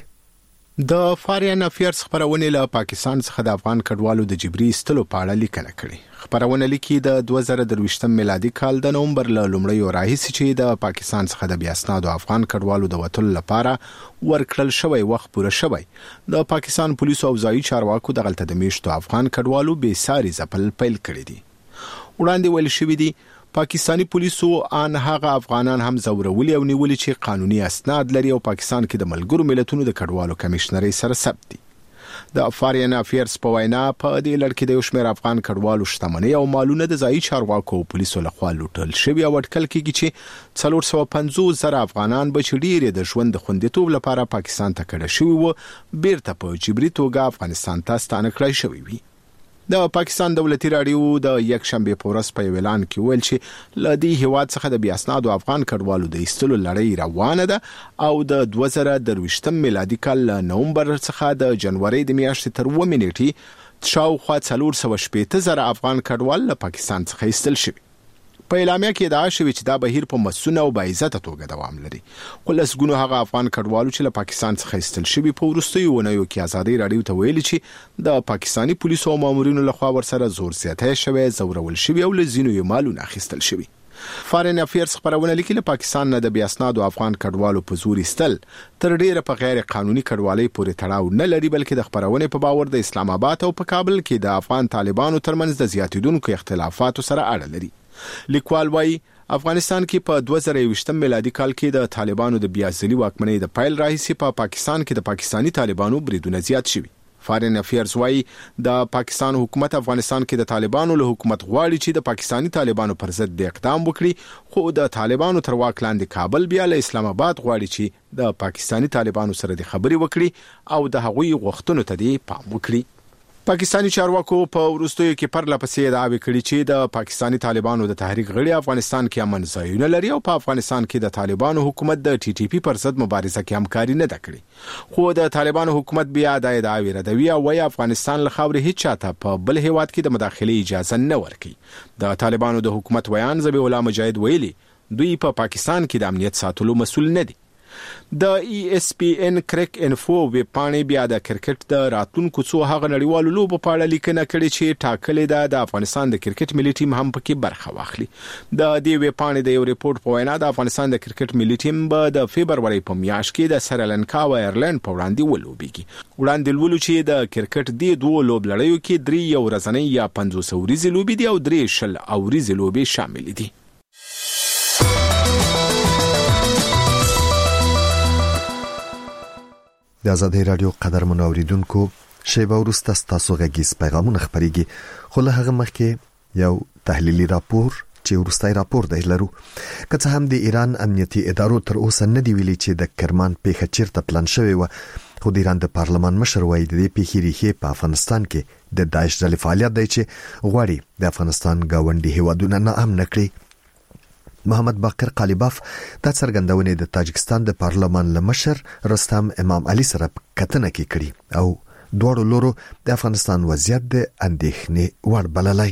د فارین افیرز خبرونه له پاکستان څخه د افغان کډوالو د جبري استلو په اړه لیکنه کړې. خبرونه لیکي د دوه زره درویشتم میلادي کال د نومبر له لومړیو راهیسې چې د پاکستان څخه د بیا اسنادو افغان کډوالو د وټل لپاره ورکړل شوی وخت پوره شوی. د پاکستان پولیسو او ځایي چارواکو د غلطه د میشتو افغان کډوالو بې ساري ځپل پیل کړی دي. وړاندې ویل شوی دی پاکستانی پولیسو ان هغه افغانان هم زورولي او نیولي چې قانوني اسناد لري او پاکستان کې د ملګرو ملتونو د کډوالو کمشنري سره ثبت دي. د فارین افیرز په وینا په دې لړ کې د یو شمېر افغان کډوالو شتمنۍ او مالونه د ځایي چارواکو او پولیسو لخوا لوټل شوي او اټکل کېږي چې څلور سوه پنځوس زره افغانان به چې ډېر د ژوند د خوندیتوب لپاره پاکستان ته کډه شوي وو بیرته په جبري توګه افغانستان ته ستانه کړای شوي وي. د پاکستان دولتي رادیو د یک شنبه په ورځ په اعلان کې ویل چې ل دې هیواد څخه د بیا اسنادو افغان کډوالو د ایستلو لړۍ روانه ده او د دوه زره درویشتم میلادي کال نومبر څخه د جنوري د میاشتې تر اووه نیټې شاوخوا څلور سوه شپېته زره افغان کډوال له پاکستان څخه ایستل شوي. په اعلامیه کې ادعا شوې چې دا بهیر په مسونه او باعزته توګه دوام لري. خو لسګونو هغه افغان کډوالو چې له پاکستان څخه ایستل شوي په وروستیو اونیو کې آزادۍ رادیو ته ویلي چې د پاکستانی پولیسو او مامورینو لخوا ورسره زور زیاتی شوی، زورول شوي او له ځینو یې مالونه اخیستل شوي. فارین افیرز خبرونه لیکي له پاکستان نه د بیا اسنادو افغان کډوالو په زور ایستل تر ډیره په غیر قانوني کډوالۍ پورې تړاو نه لري، بلکې د خبرونه په باور د اسلام آباد او په کابل کې د افغان طالبانو ترمنځ د زیاتیدونکو اختلافاتو سره اړه لري. لیکوال وايي افغانستان کې په دوه زره یوویشتم میلادي کال کې د طالبانو د بیا ځلي واکمنۍ د پایل راهیسې په پاکستان کې د پاکستانی طالبانو بریدونه زیات شوي. فارین افیرز وايي د پاکستان حکومت افغانستان کې د طالبانو له حکومت غواړي چې د پاکستانی طالبانو پر ضد د اقدام وکړي، خو د طالبانو تر واک لاندې کابل بیا له اسلام آباد غواړي چې د پاکستانی طالبانو سره د خبرې وکړي او د هغوی غوښتنو ته دی پام وکړي. پاکستانی چارواکو په وروستیو کې پرله پسې ادعاوې کړي چې د پاکستانی طالبانو د تحریک غړي افغانستان کې امن ځایونه لري او په افغانستان کې د طالبانو حکومت د ټي ټي پی پر ضد مبارزه کې همکاري نه ده کړې. خو د طالبانو حکومت بیا د ادعاوې ردوي او وايي افغانستان له خاورې هیڅ چاته په بل هیواد کې د مداخلې اجازه نه ورکوي. د طالبانو د حکومت ویان ذبیح الله مجاهد ویلي دوی په پا پاکستان کې د امنیت ساتلو مسؤل نه دي. د ای اس پی ان کرک انفو ویب پاڼې بیا د کرکټ د راتلونکو څو هغه نړیوالو لوبو په اړه لیکنه کړې چې ټاکلې ده د افغانستان د کرکټ ملي ټیم هم پکې برخه واخلي. د دې ویب پاڼې د یو ریپورت په وینا د افغانستان د کرکټ ملي ټیم به د فبروري په میاشت کې د سریلانکا او ایرلند په وړاندې ولوبېږي. وړاندې ولولو چې د کرکټ د دوه لوب لړیو کې درې یو ورځنۍ یا پنځوس ورځې لوبې دي او درې شل ورځې لوبې شامل دي. د آزادۍ رادیو قدرمن اوریدونکو شیبه وروسته ستاسو غږیز پیغامونه خپرېږي، خو له هغه مخکې یو تحلیلي راپور چې وروستي راپور دی لرو. که څه هم د ایران امنیتي ادارو تر اوسه نه دی ویلي چې د کرمان پیښه چیرته پلان شوې وه، خو د ایران د پارلمان مشر وایي د دې پیښې ریښې په افغانستان کې د داعش ډلې فعالیت دی چې غواړي د افغانستان ګاونډي هیوادونه ناامنه کړي. محمد باقر قالیباف دا څرګندونې د تاجکستان د پارلمان له مشر رستم امام علي سره کتنه کې کړي او دواړو لورو د افغانستان وضعیت د اندېښنې وړ بللی.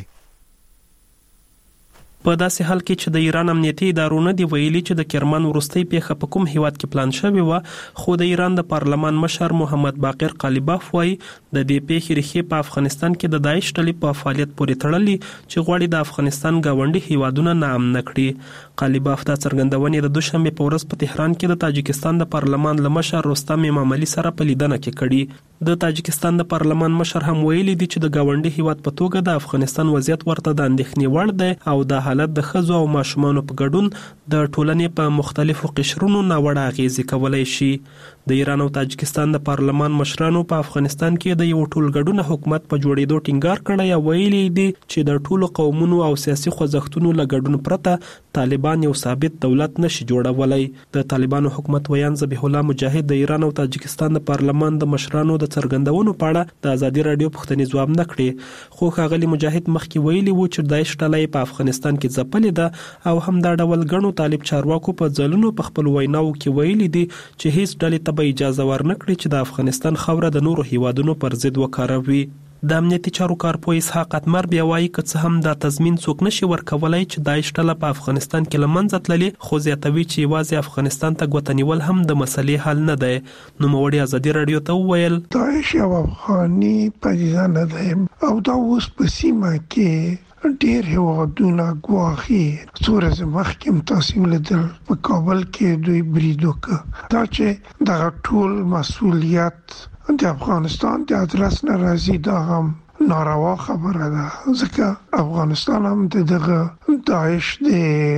په داسې حال کې چې د ایران امنیتي ادارو نه دی ویلي چې د کرمان وروستي پیښه په کوم هیواد کې پلان شوې و، خو د ایران د پارلمان مشر محمد باقر قالیباف وایي د دې پیښې ریښې په افغانستان کې د داعش ډلې په فعالیت پورې تړلي چې غواړي د افغانستان ګاونډي هیوادونه ناامنه کړي. قالیباف دا څرګندونې د دوشنبه په ورځ په تهران کې د تاجکستان د پارلمان له مشر رستم امام علي سره په لیدنه کې کړي. د تاجکستان د پارلمان مشر هم ویلي دي چې د گاونډي هیواد په توګه د افغانستان وضعیت ورته د اندېښنې وړ دی او د حالت د ښځو او ماشومانو په ګډون د ټولنې په مختلفو قشرونو ناوړه اغیزې کولی شي. د ایران او تاجکستان د پارلمان مشرانو په افغانستان کې د یو ټولګډونه حکومت په جوړېدو ټینګار کړی او ویلي دي چې د ټولو قومونو او سیاسي خوځښتونو له ګډون پرته طالبان یو ثابت دولت نشي جوړولی. د طالبانو حکومت ویان ذبیح الله مجاهد د ایران او تاجکستان د پارلمان د مشرانو د څرګندونو په اړه د ازادي رادیو پوښتنې ځواب نه کړې، خو ښاغلي مجاهد مخکې ویلي وو چې داعش ډله په افغانستان کې ځپلې ده او همدا ډول ګڼو طالب چارواکو په ځلونو په خپل ویناو کې ویلي دي چې هیڅ ډلې ته به اجازه ورنکړي چې د افغانستان خاوره د نورو هیوادونو پر ضد وکاروي. د امنیتي چارو کارپوه اسحاق اتمر بیا وایي که څه هم دا تضمین څوک نشي ورکولای چې داعش ډله په افغانستان کې له منځه تللي، خو زیاتوي چې یوازې افغانستان ته ګوته نیول هم د مسلې حل نه دی. نوموړي ازادي رادیو ته وویل داعش یو افغاني پدیده نه ده او دا اوس په سیمه کې ډیر هیوادونه ګواخي څوره مخکې تاسو لیدل په کابل کې دوی بریدو وکړ. دا چې د ټول مسؤلیت د افغانستان د ادرس نه راځي دا هم ناروا خبره ده، ځکه افغانستان هم دغه داعش د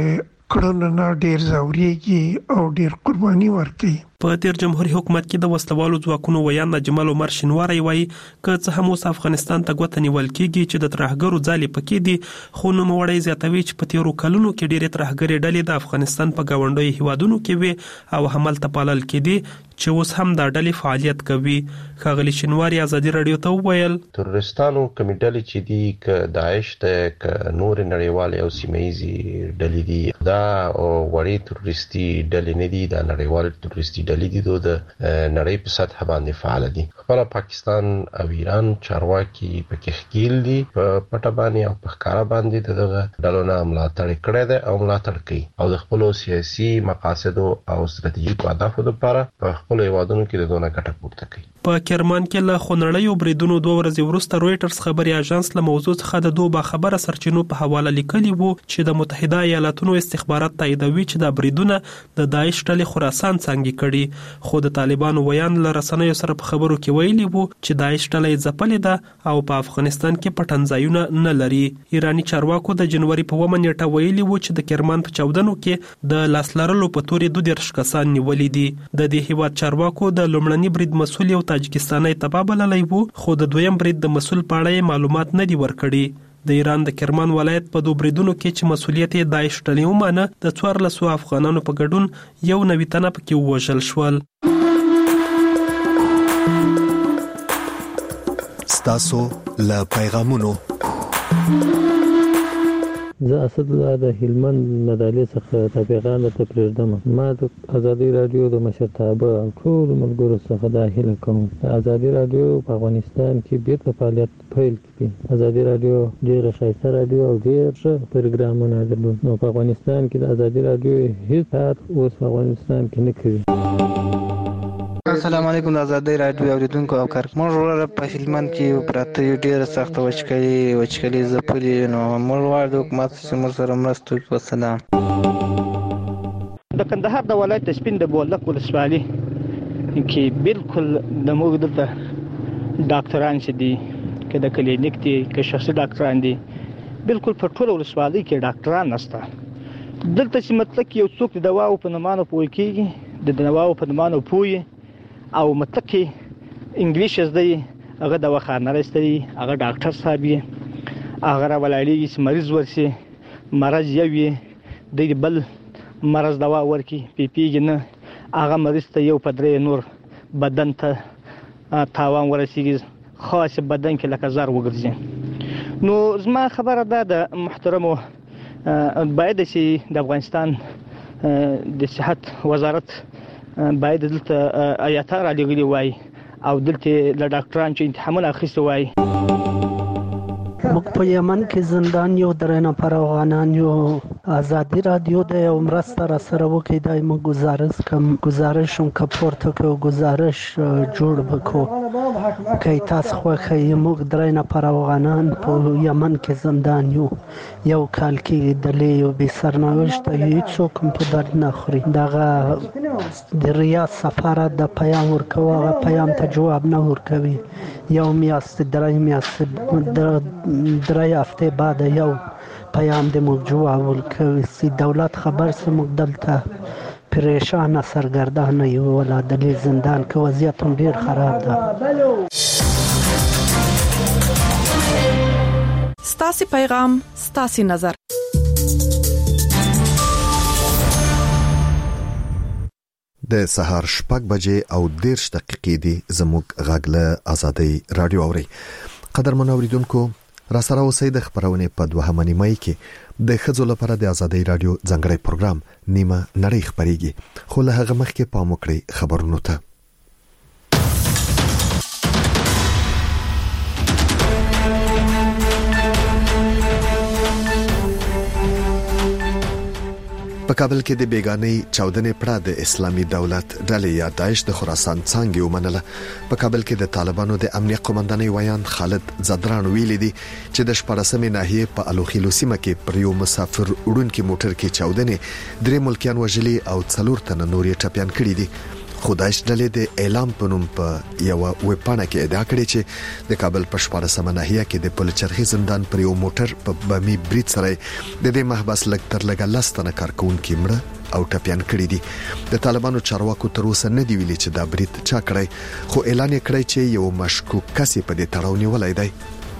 کړنو نه ډیر زوريږي او ډیر قرباني ورکوي. په تیر جمهوریت حکومت کې د وسلوالو ځواکونو ویان جمال عمر شینواری وایي که څه هم اوس افغانستان ته ګوته نیول کېږي چې د ترهګرو ځالې پکې دي، خو نوموړی زیاتوي چې په تیرو کلونو کې ډېرې ترهګرې ډلې د افغانستان په ګاونډیو هیوادونو کې وي او همالته پالل کېدي چې اوس هم دا ډلې فعالیت کوي. ښاغلي شینواری ازادي رادیو ته وویل ترورستانو کومې ډلې چې دي که داعش ده که نور نړیوال او سیمه‌ایزي ډلې دي دا وړې تروریستي ډلې نه دي، دا نړیوال تروریستي ډلې دي د نړۍ په سطح باندې فعال دي. خپل پاکستان او ایران چارواکي پکې ښکیل دي په پټه باندې او په ښکارا باندې دغه ډلو نه ملاتړ کړی دی او ملاتړ کوي او د خپل سیاسي مقاصدو او ستراتیژیکو اهدافو لپاره په خپل هیوادونو کې د دونه ګټه پورته کوي. په کرمان کې له خونړیو بریدونو دوه ورځې وروسته رويټرز خبري اژانس له موضوع څخه د دوه باخبره سرچینو په حواله لیکلي وو چې د متحده ایالاتونو استخبارات تاییدوي چې د بریدونه د داعش ډلې خراسان څنګه کړي، خو د طالبانو ویان له رسنیو سره په خبرو کې ویلي وو چې داعش ډله یې ځپلې ده او په افغانستان کې پټنځایونه نه لري. ایرانی چارواکو د جنوري په اوومه نیټه ویلي وو چې د کرمان په چاودنو کې د لاسلرلو په تورې دوه دېرش کسان نیولې دي. د دې هیواد چارواکو د لومړني برید مسؤل یو تاجکستاني تبع بللی وو، خو د دویم برید د مسؤل په اړه معلومات نه دي ورکړي. د ایران د کرمان ولایت په دوه بریدونو کې چې مسؤلیت یې داعش ډلې ومانه د څوارلسو افغانانو په ګډون یو نوي تنه پکې ووژل شول. ستاسو له پیغامونو زه اسد الله د هلمند مدالې څخه د پیغام ته پرېږدم. ما د ازادي رادیو د مشرتابه او ټول ملګرو څخه د هیله کوم ازادي رادیو په افغانستان کې بیرته فعالیت پیل کړي. ازادي رادیو ډېر ښایسته رادیو او ډېر ښه پروګرامونه لري. نو په افغانستان کې د ازادي رادیو هیڅ کار اوس په افغانستان کې نه کوي. السلام علیکم. د ازادي رادیو اوریدونکو او کارکمنو ورته په هلمند کې پراته ډیره سخت وچکلي وچکلي زپلي نو موږ غواړو د حکومت سره سره مرسته وکړو. سلام. د کندهار د ولایت سپین د بولک ولسوالي کې بالکل د موږ دلته ډاکټران چې دي که د کلینیک دي که شخصي ډاکټران دي بالکل په ټول ولسوالۍ کې ډاکټران نشته. دلته چې مطلق یو څوک د دواو په نومانو پوه کېږي د دواو په نومانو پوه او مطلق انګلیش زده هغه دواخانه راستري هغه ډاکټر صاحب یې هغه راولایږي چې مریض ورسي مرض یو یې د بل مرض دوا ورکي پی پیږي نه هغه مریض ته یو پدرې نور بدن ته تاوان ورسیږي خاص بدن کې لکه زار وګرځي. نو زما خبره ده د محترمو باید چې د افغانستان د صحت وزارت باید دلته آیاته را لګلي وای او دلته له ډاکټران چې امتحانونه اخیستي وای. موږ په یمن کې زندان یو درې نفر افغانان یو آزادي رادیو د یو مرسته را سره وکړي دا موږ گزارش کوم گزارش هم کپورته کو گزارش جوړ وکړو کای تاسو خو خی موږ درې نه پر افغانان په یمن کې زندان یو یو کال کې د لیو به سرنوشت هیڅ کوم په در نه خوري دغه د ریاض سفارت د پیام ورکوه پیام ته جواب نه ورکوي یو میاشت درې میاشت درې هفته بعد یو پیام د موږ جواب ورکوي چې دولت خبر سم دلته پریشان سرګردان یو ولا د زندان کې وضعیت هم ډیر خراب ده. ستاسو پیغام ستاسو نظر. د سهار شپږ بجې او دیرش دقیقې دي زموږ غاګله آزادۍ رادیو اوري. قدرمن اوریدونکو را سره اوسئ د خبرونه په دوهمه نیمه کې د خځو لپاره د آزادۍ رادیو ځانګړی پروګرام نیمه نړۍ خبريږي خو له هغه مخکې پام وکړئ خبرونو ته. په کابل کې د بیگانې چودنې پړه د اسلامي دولت ډلې یا داعش د خراسان څنګه ومنله. په کابل کې د طالبانو د امنیت قومندانۍ ویان خالد زدران ویلي دي چې د شپږمې ناحیه په الوخیلو سیمه کې پر یو مسافر وړونکي موټر کې چودنې درې ملکیان وژلي او څلور تنه نورې ټپيان کړي دي. خدایش ډلې د اعلام په نوم په یو ویبپاڼه کې ادعا کړې چې د کابل په شپږمه ناحیه کې د پلچرخي زندان پر یو موټر په بمی برید سره د دې محبس لګ تر لګ لاستنه کارکونکو مړه او ټپيان کړي دي. د طالبانو چارواکو تر اوسه نه دی ویلي چې دا برید چا کړی خو اعلان کړی چې یو مشکوک کس په دې تړاو نیولای دی.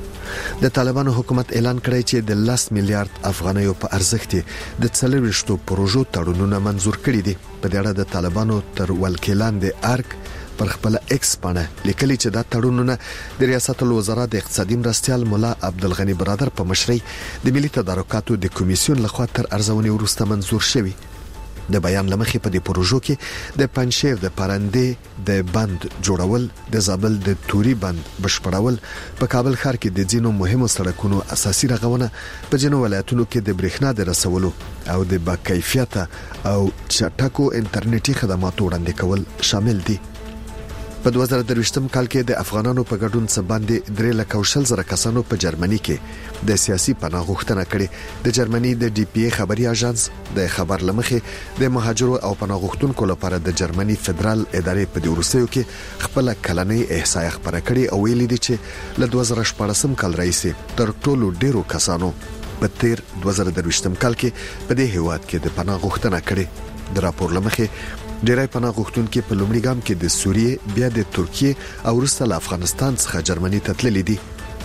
د طالبانو حکومت اعلان کړی چې د لاس میلیارډ افغانیو په ارزښت د څلويشتو پروژو تړونونه منزور کړي دي. په دې اړه د طالبانو تر ولکلان د ارک پر خپل ایکس باندې لیکلي چې دا تړونونه د ریاست الوزرا د اقتصادي مرستيال مولا عبدالغنی برادر په مشرۍ د ملي تدارکاتو د کمیسیون لخوا تر ارزونې وروسته منزور شوی. د بیان لمخې په دې پروژو کې د پنځشیر د پرندې د بند جوړول د زابل د توري بند بشپړول په کابل ښار کې د ځینو مهمو سړکونو اساسي رغونه په ځینو ولایتونو کې د برېښنا د رسولو او د باکیفیت او چټکو انټرنیټي خدماتو وړاندې کول شامل دي. په دوه زره درویشتم کال کې د افغانانو په ګډون څخه باندې درې لک او شل زره کسانو په جرمني کې د سیاسي پناه غوښتنه کړې. د جرمني د ډي پی ای خبري اژانس د خبر لمخې د مهاجرو او پناه غوښتونکو لپاره د جرمني فدرال ادارې په وروستیو کې خپل کلنۍ احصایه خبره کړې او ویلي دي چې له دوه زره شپږم کال راځي تر ټولو ډیرو کسانو په تیر دوه زره درویشتم کال کې په دې هیواد کې د پناه غوښتنه کړې. د راپور لمخې ډیری پناه غوښتونکو په لومړي ګام کې د سوریې بیا د ترکیه او وروسته له افغانستان څخه جرمني ته تللي دي.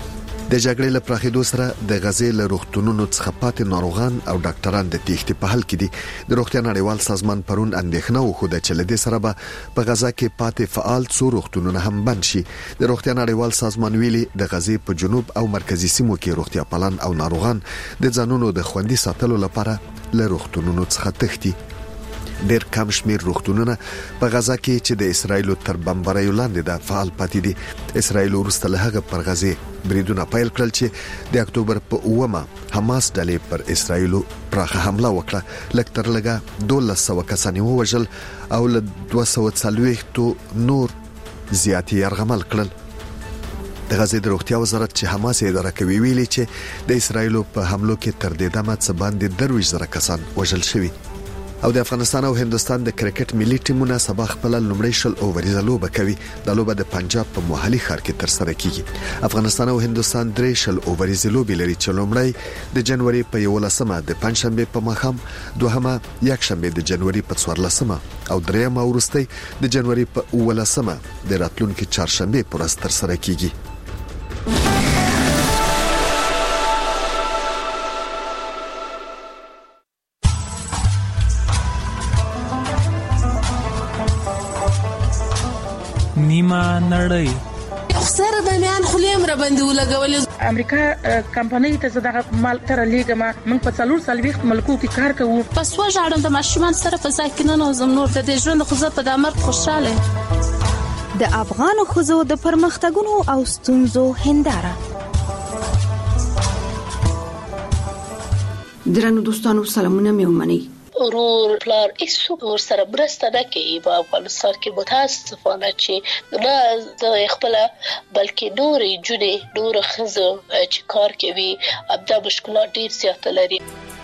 د جګړې له پراخېدو سره د غزې له روغتونونو څخه پاتې ناروغان او ډاکټران د تېښتې په حال کې دي. د روغتیا نړیوال سازمان پرون اندېښنه وښوده چې له دې سره به په غزا کې پاتې فعال څو روغتونونه هم بند شي. د روغتیا نړیوال سازمان ویلي د غزې په جنوب او مرکزی سیمو کې روغتیا پالان او ناروغان د ځانونو د خوندي ساتلو لپاره له روغتونونو څخه تښتي. ډېر کم شمیر روغتونونه په غزا کې چې د اسرایل تر بمباریو لاندې د فعال پاتې دي. اسرایل ورسته له هغه پر غزې بریدونه پیل کړل چې د اکتوبر په اومه حماس ډلې پر اسرایل پراخه حمله وکړه. لکه تر لګه دولس سوه کسان ووژل او له دوه سوه څلوېښت نور زیاتې یرغمل کړل. د غزې د روغتیا وزارت چې حماس اداره کوي ویلي چې د اسرایل په حملو کې تر دې دمه څه باندې درویش زره کسان وژل شوي. او د افغانستان او هندستان د کرکټ ملي ټیمونه سبا خپل لومړی شل اووريزه لوبه کوي. د لوبه د پنجاب په موهلي ښار کې تر سره کیږي. افغانستان او هندستان درې شل اووريزه لوبې لري چې لومړی د جنوري په یولسمه د پنځشنبه په ماښام، دوهمه یکشنبه د جنوري په څوارلسمه او دریمه ورسته د جنوري په اولسمه د راتلونکي چهارشنبه پر ورځ تر سره کیږي. نیمه نړۍ سره د میان خلیم را باندې ولګول. امریکا کمپنۍ ته زداغه مال تر لیګه ما موږ په څلور سالويخت ملکو کې کار کوو. پس وژاړم د ماشومان سره په ځای کې نه نوزم نور د ژوند خو زه په دامر خوشاله. د افغان خوځو د پرمختګونو او ستونزو هنداره درنو دوستانو سلامونه مې ومنئ. ورور پلار هیڅوک ورسره مرسته نه کوي په افغانستان کې، متاسفانه چې نه د خپل بلکې نور جنې نور خزو چې کار کوي ابدا مشکلات ډیر زیات لري.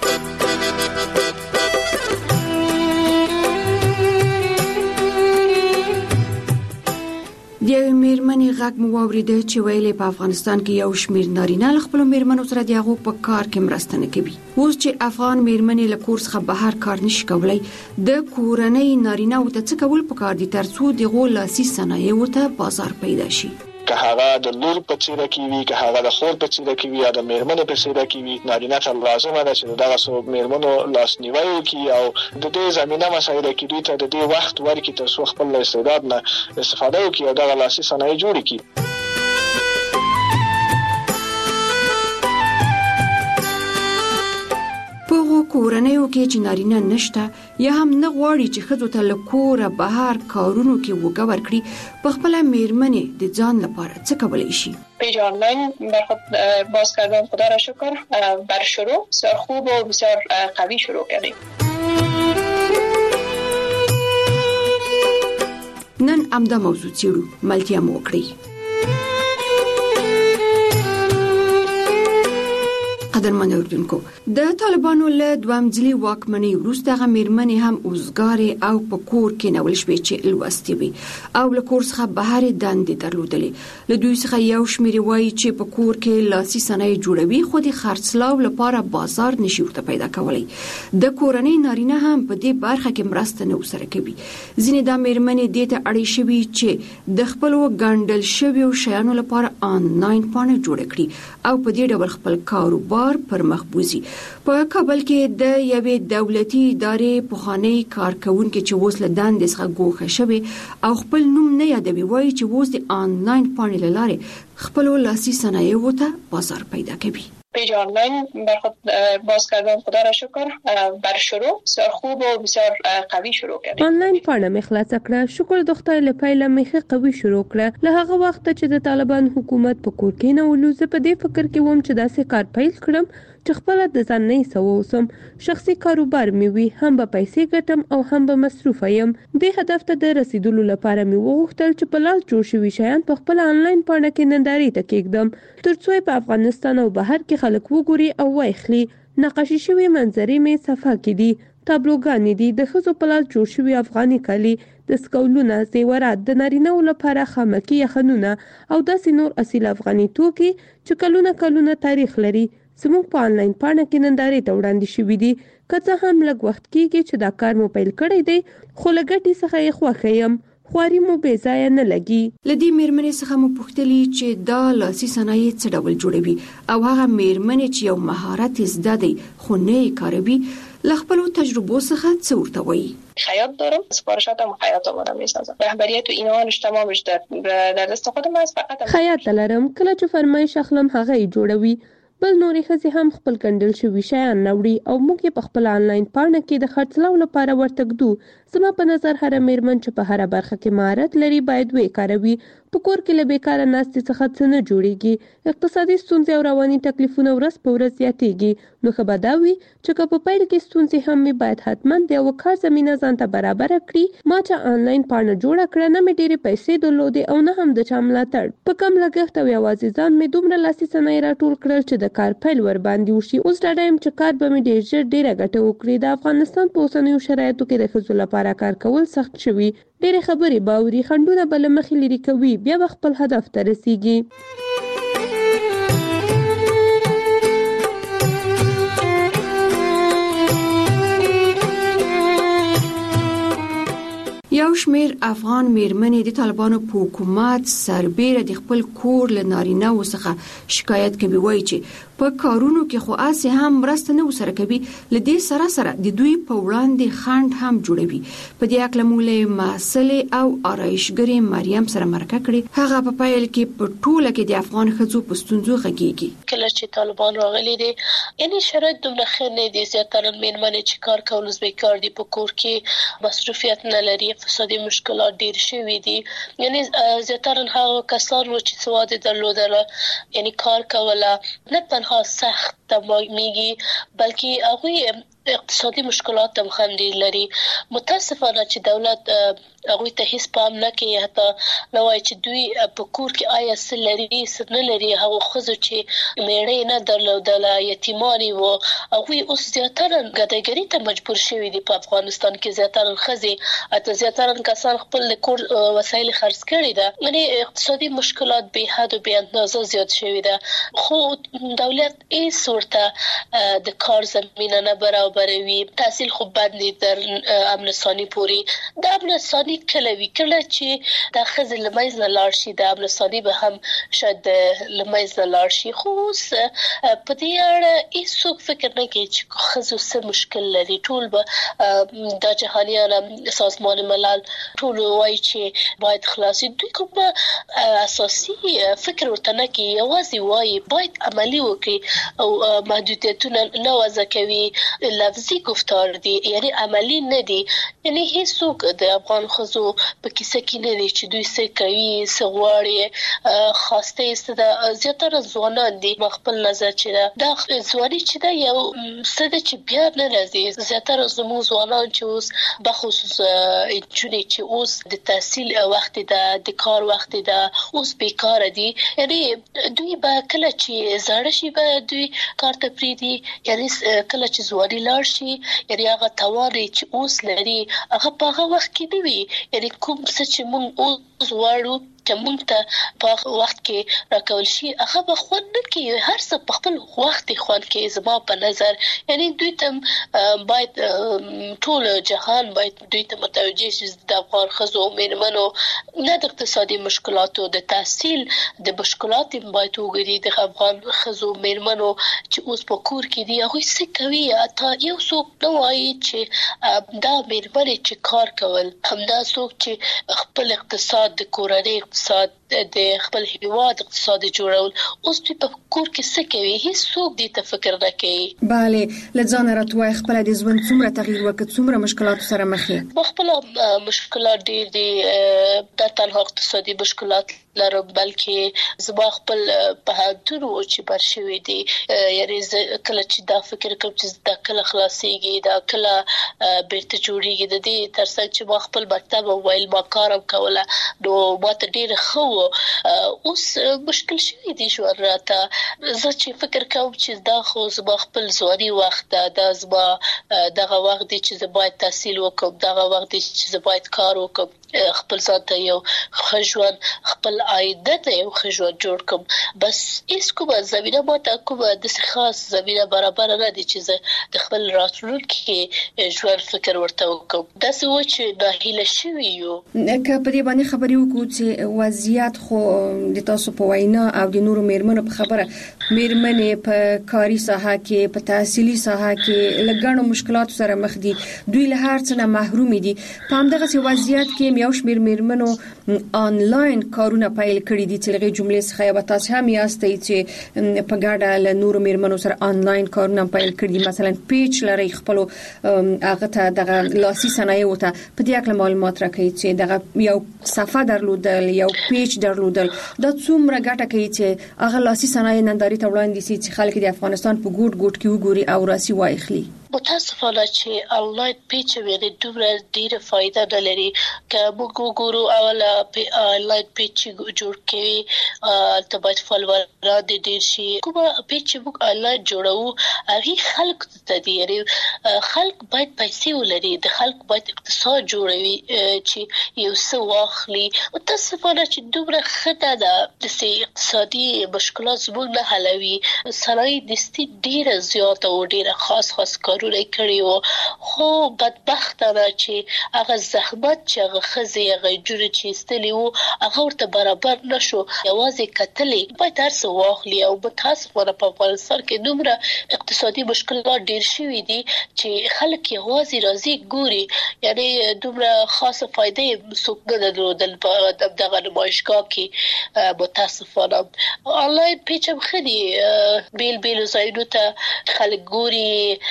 د یو میرمنې غږ مو واوریده چې ویلې په افغانستان کې یو شمیر نارینه له خپل میرمنو سره د هغو په کار کې مرسته نه کوي. اوس چې افغان میرمنې له کور څخه بهر کار نشي کولای، د کورنۍ نارینه او ته څه کول پکار دي ترڅو دغه لاسي صنایعو ته بازار پیدا شي. که هغه د لور په څیر کې وي، که هغه د خور په څیر کې وي، یا د میرمنې په څیر کې وي، نارینه ته لازمه ده چې دغه څو میرمنو لاسنیوي وکړي او د دې زمينه مسایل کې دوی ته د دې وخت ورکړي ترڅو خپل استعداد نه استفاده وکړي او دغه لاسي صنایع جوړ کړي. په کورنیو کې چې نارینه نشته یا هم نه غواړي چې ښځو ته له کوره بهر کارونو کې وګه ورکړي، په خپل میرمنې د ځان لپاره څه کولی شي؟ پیج آنلاین بر خود باز کردم، خدا را شکر بر شروع بسیار خوب و بسیار قوی شروع کردیم. نن امدا موضوع چیرو ملتیا مو وکړي. قدرمن اوردونکو، د طالبانو له دوام ځلي واکمنۍ وروسته هغه میرمنې هم اوزګارې او په کور کې نول شوې چې لوستې وي او له کور څخه بهر دندې درلودلې. له دوی څخه یو شمېر وایي چې په کور کې لاسي صنایع جوړوي خو د خرڅلاو لپاره بازار نشي ورته پیدا کولی. د کورنۍ نارینه هم په دې برخه کې مرسته نه ورسره کوي. ځینې دا میرمنې دې ته اړې شوي چې د خپلو ګنډل شویو شیانو لپاره آنلاین پاڼه جوړه کړي او په دې ډول خپل کاروبار پر مخ بوزي. په کابل کې د یوې دولتي ادارې پخوانی کارکونکو چې اوس له دندې څخه ګوښه شوی او خپل نوم نه یادوي وایي چې اوس د آنلاین پاڼې له لارې خپل لاسي صنایعو ته بازار پیدا کوي. پیج آنلاین بر خود باز کردم، خدا را شکر بر شروع بسیار خوب و بسیار قوی شروع کردیم. آنلاین پاڼه مې خلاصه کړه، شکر د خدای له پیله مې قوي شروع کړه. له هغه وخت چې د طالبان حکومت په کور کې نه ولوز په دې فکر کې وم چې داسې کار پیل کړم چې خپل د ځان نه سووسم، شخصي کاروبار مې وي، هم به پیسې ګټم او هم به مصروف یم. دې هدف ته د رسیدلو لپاره مې وغوښتل چې په لاس جوړ شوي شیان په خپل آنلاین پاڼه کې نندارې ته کېږدم ترڅو په افغانستان او بهر کې خلک وګوري او واخلي. نقاشي شوي منظرې مې صفحه کې دي، تابلوګانې دي، د ښځو په لاس جوړ شوي افغاني کالي، د سکولونه، زیورات، د نارینه‌و لپاره خامکي یخنونه او داسې نور اصیل افغاني توکي چې کلونه کلونه تاریخ لري زموږ په آنلاین پاڼه کې نندارې ته وړاندې شوي دي. که څه هم لږ وخت کېږي چې دا کار مو پیل کړی دی، خو له ګټې څخه یې خوښه یم. خواري مو بې ځایه نه لګي. له دې میرمنې څخه مو پوښتلي چې دا لاسي صنایع څه ډول جوړوي او هغه میرمنې چې یو مهارت زده دی خو نه یې کاروي له خپلو تجربو څخه څه ورته وایي. خیاط دارم، سفارشاتم خیاط آمدم میسازم. رهبریت و اینهاش تمامش در در دست خودم است. فقط خیاط لرم، کله چې فرمایش اخلم هغه یې جوړوي. بل نورې ښځې هم خپل ګنډل شوي شیان راوړي او موږ یې په خپل آنلاین پاڼه کې د خرڅلاو لپاره ورته ږدو. زما په نظر هره میرمن چې په هره برخه کې مهارت لري باید ویې کاروي. په کور کې له بیکاره ناستې څخه څه نه جوړیږي. اقتصادي ستونزې او رواني تکلیفونه ورځ په ورځ زیاتیږي. نو ښه به دا وي چې که په پیل کې ستونزې هم مې باید حتما د یوه کار زمینه ځان ته برابره کړي. ما چې آنلاین پاڼه جوړه کړه نه مې ډېرې پیسې درلودې او نه هم د چا ملاتړ. په کم لګښت او یوازې ځان مې دومره لاسي صنایع راټول کړل چې د کار پیل ور باندې وشي. اوس ډاډه یم چې کار به مې ډېر ژر ډېره ګټه وکړي. د افغانستان په اوسنیو شرایطو کې د ښځو لپاره کار کول سخت شوي. ډېرې خبرې به اوري، خنډونه به له مخې لرې کوي، بیا به خپل هدف ته رسیږي. یو شمیر افغان میرمنې د طالبانو په حکومت سربېره د خپل کور له نارینه‌و څخه شکایت کوي، وایي چې په کارونو کې خو اسې هم مرسته نه ورسره کوي. له دې سره سره د دوی په وړاندې خنډ هم جوړوي. په دې اړه مو له مسلې او آرایشګرې مریم سره مرکه کړې. هغه په پیل کې په ټوله کې د افغان ښځو په ستونزو غږیږي. کله چې طالبان راغلي دي یعنی شرایط دومره ښه نه دي. زیاتره میرمنې چې کار کول بیکار دي، په کور کې مصروفیت نه لري، اقتصادي مشکلات ډیر شوي دي. یعنی زیاتره هغه کسان چې سواد درلودل یعنی کار کوله، نه تنها تنها سخت تمامیږي بلکې هغه اقتصادي مشکلات هم خندې لري. متاسفانه چې دولت هغه ته هیڅ پام نه کوي، حتی نوای چې دوی په کور کې آیا څه لري څه نه لري. هغه خزو چې میړې نه درلودل یتیمانی وو هغه اوس زیاتره ګډېګری ته مجبور شوي دي. په افغانستان کې زیاتره خزي اته زیاتره کسان خپل کور وسایل خرڅ کړي ده، یعنی اقتصادي مشکلات به حد او به اندازه زیات شوي ده. خو دولت یې صورته د کار زمينه نه برابر بروي. تحصیل خو باندې در امن ثاني پوری د امن ثاني کلوي کله چې د خزل لمایز نه لاړ شي د امن ثاني به هم شاید لمایز نه لاړ شي. خو په دې اړه هیڅ فکر نه کوي چې خزو څه مشکل لري. ټول به د جهانیان سازمان ملل ټول وایي چې باید خلاصي دوی کوم اساسي فکر ورته نه کوي، یوازې وایي باید عملی وکړي او محدودیتونه نه وضع کوي. لفظي گفتار دي یعنی عملی نه دي. یعنی هیڅوک د افغان خزو په کیسه کې نه دي چې دوی څه کوي څه غواړي. خواسته است د زیاتره ځوانان دي. خپل نظر چې دا ځواني چې دا یو څه چې بیا نه راځي. زیاتره زموږ ځوانان چې اوس بخصوص چې چې اوس د تحصیل وخت ده د کار وخت ده اوس بیکار دي. یعنی دوی به کله چې زړه شي به دوی کار ته پریدي. یعنی کله چې ځواني لاړ شي یعنی هغه توان چې اوس لري هغه په هغه وخت کې دی وي. یعنی کوم څه چې موږ اوس وړو چې موږ ته په وخت کې راکول شي هغه به خوند نه کوي. هر څه په خپل وخت خوند کوي زما په نظر. یعنی دوی ته باید ټول جهان باید دوی ته متوجه شي د افغان خزو میرمنو نه د اقتصادي مشکلاتو د تحصیل د مشکلات باید وګوري. د افغان خزو میرمنو چې اوس په کور کې دي هغه څه کوي. تا یو څوک نو وایي چې دا میرمنې چې کار کول همدا څوک چې خپل اقتصاد د کورنۍ اقتصاد د خپل هیواد اقتصاد جوړول اوس په کور کې څه کوي هیڅ څوک دې ته فکر نه کوي. bale لځان راتوي خپل د ژوند څومره تغییر وکړ څومره مشکلات سره مخ یې خپل مشکلات دي د د تنها اقتصادي مشکلات لرم بلکې زما خپل په هاتونو چې برشوي دي. یعنی کله چې دا فکر کوم چې دا کله خلاصيږي دا کله بیرته جوړیږي د دې ترڅنګ چې ما خپل مکتب او ویل ما کارم کوله نو ماته ډیر خو اوس مشکل شوی دی شو راته. زه چې فکر کوم چې دا خو زما خپل ځواني وخت دا زما دغه وخت دی چې زه باید تحصیل وکم دغه وخت دی چې زه باید کار وکم خپل ځان ته یو خجوان خپل عائده ته یو خجوان جوړ کوم. بس هیڅ کومه زمينه ماته کومه د خاص زمينه برابر نه دي چې زه د خپل راتلونکي ژوند فکر ورته وکم. دا څه و چې ناهیله شوی یو. که په دې باندې خبرې وکړو چې وضعیت خو د تاسو په وینا او د نورو میرمنو په خبره میرمنې په کاري ساحه کې په تحصیلي ساحه کې لګڼو مشکلات سره مخ دي. دوی له هر څه نه محروم دي. په همدغه وضعیت کې یو شمیر میرمنو آنلاین کارونه پیل کړی دي. چې لږه جملې څخه یو تاسو هم یاستئ چې په ګډه له نورو میرمنو سره آنلاین کارونه پیل کړی دي. مثلا پیج لري خپل هغه ته دغه لاسي صنایع وته په دې اړه معلومات راکړي چې دغه یو صفه درلودل یو پیج درلودل دا څومره ګټه کوي چې هغه لاسي صنایع ننداري ته وړاندې شي چې خلک د افغانستان په ګوټ ګوټ کې وګوري او راسي واخلي. متاسفانه چې آنلاین پیج ویل دومره ډیره فائدہ نه لري. که موږ وګورو اوله په آنلاین پیج جوړ کړي ته باید فالوور را دي ډیر شي. کومه پیج موږ آنلاین جوړو هغه خلک ته دي خلک باید پیسې ولري د خلک باید اقتصاد جوړوي چې یو څه واخلي. متاسفانه چې دومره خطه ده د اقتصادي مشکلات زموږ نه حلوي. صنایع دستي ډیره زیاته او ډیره خاص خاص کارونه کړی وو. خو بدبختانه چې هغه زحمت چې هغه خزي هغه جوړ چې استلی وو هغه ورته برابر نشو. یوازې کتلې باید هر څه واخلي او متاسفانه په افغانستان کې دومره اقتصادي مشکلات ډیر شوي دي چې خلک یوازې راځي ګوري. یعنی دومره خاصه فائدې څوک نه درلودل په دغه نمایشګاه کې. متاسفانه آنلاین پیج هم خدي بیل بیل ځایونو ته خلک ګوري نور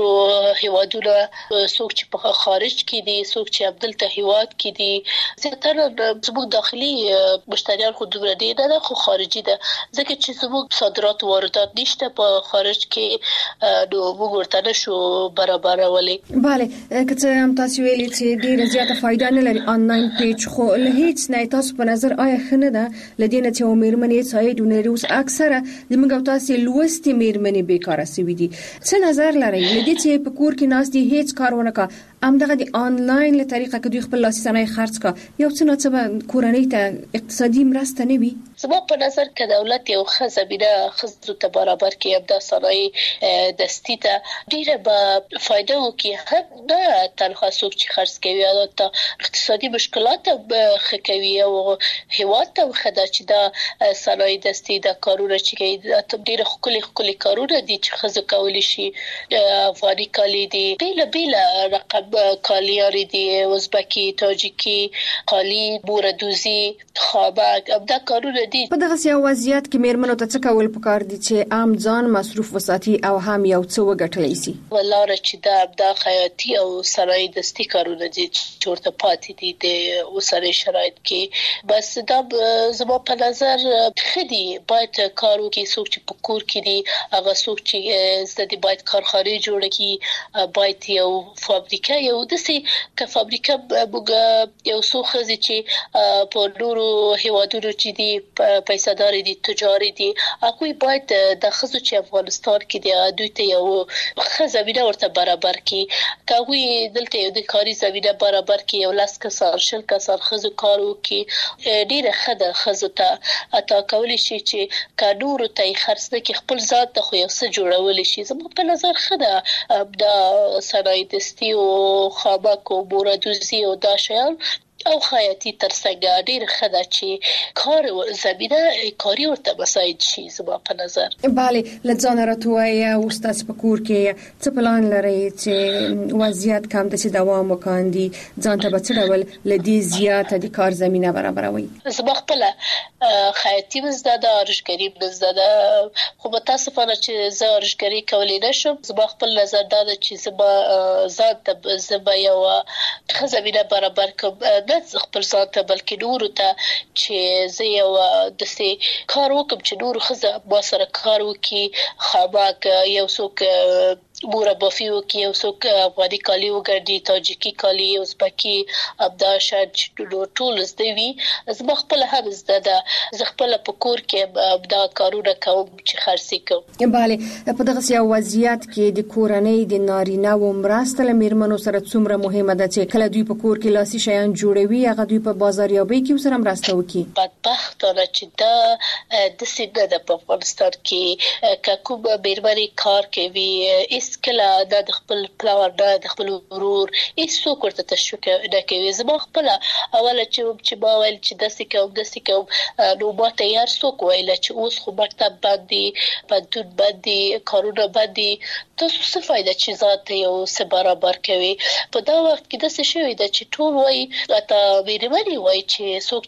نورو هیوادونو څوک چې په خارج کې دي څوک چې عبدالته هیواد کې دي زیاتره زموږ داخلي مشتریان خو دومره دي نه خو خارجي ده ځکه چې زموږ صادرات واردات نشته په خارج کې نو موږ ورته نشو برابرولې. bale که څه هم تاسو ویلي چې ډیره زیاته فائدہ نه لري آنلاین پیج خو له هیڅ نه تاسو په نظر آیا خنه ده لدینه چې مېرمنې ساید ونري اوس اکثره زموږ تاسو لوستي مېرمنې بیکاره سوي دي څه نظر لري لدې چې په کور کې ناس دي هیڅ کارونه کا ام دغه د آنلاین له طریقه کې دوی خپل لاسي صنایع خرڅ کا یو څه نه څه کورنۍ ته اقتصادي مرسته نه وي. زما په نظر کې دولت یو خزبینه خزر ته برابر کې ابدا صنایع دستی ته ډیره به فائدہ وکي هم نه تنها څوک چې خرڅ کوي او ته اقتصادي مشکلات به خکوي او هیواد ته خدا چې دا صنایع دستی د کارونه چې کوي ډیره خولي خولي کارونه دي چې خزه کولی شي افغاني کالی دي بیل بیل رقم کالیاری دي ازبکی تاجیکی قالی بوردوزی خابک ابدا کارونه دي. په دغه سیاو وضعیت کې مېرمنو ته څه کول پکار دي چې عام ځان مصروف وساتي او هم یو څه وګټلی شي؟ ولاره چې دا ابدا خیاطي او صنایع دستی کارونه دي چې ورته پاتې دي د اوسنۍ شرایط کې بس دا زما په نظر خدي باید کارو کې څوک چې په کور کې دي هغه څوک چې زده باید کارخانه جوړ کړي باید یو فابریکه یو دسي ک فابریکه بوګه یو څو خزي چې په نورو هیوادونو چې دي پیسې داري دي تجاري دي اكو باید د خزو چې افغانستان کې دي دوی ته یو خزبینه ورته برابر کړي کاوی دلته یو د کاري زمينه برابر کړي یو لاس کسر شل کسر خزو کارو کې ډیره خده خزو ته اتا کولی شي چې کانور ته خرڅ کې خپل ذات ته خو یو څه جوړول شي زموږ په نظر خده د صنایع دستی او خابک او بوردوزی او دا شیان او خیاطي ترڅنګ ډیر خدا چې کار زمينه کاری ورته مساعد شي زما په نظر. bale لځان راتوي او استاد په کور کې څه پلان لري چې وضعیت کم د چې دوام وکاندي ځان ته بچړول لدی زیاته د کار زمينه برابروي. زما خپل خیاطي مزداده رشګری مزداده خو متاسفانه چې زه رشګری کولې نشم زما خپل نظر دا چې زما ذات ته زما یو خزمینه برابر کوم نه خپل ذات بلکې نور ته چې زه یو د سي کار وکم چې نور خزه با سره کار وکي خابک یو څوک مربافي وکي یو څوک افغاني کالی وګرځي تاجیکی کالی ازبکی ابدا شاد ټول زدوي زما خپل هم زده زه خپل په کور کې ابدا کارونه کوم چې خرڅي کوم. bale په دغه سیاو وضعیت کې د کورنۍ د نارینه و مرسته لمرمنو سره څومره مهمه ده چې کله دوی په کور کې لاسي شیان جوړوي هغه دوی په بازاریابۍ کې سره مرسته وکړي. بدبختانه چې دا د سیده د افغانستان کې کوم بیرمنی کار کوي اس کله د خپل پلاور د خپل ورور هیڅ څوک تشویق نه کوي زما خپل اوله چې چې ما ویل چې د سکه د سکه نو ما تیار څوک ویل چې اوس خو مکتب باندې پدود باندې کارونه باندې تاسو څه فائدہ چې ذات یو څه برابر کوي په دا وخت کې د څه شوی د چې ټول وای اته بیرمنی وای چې څوک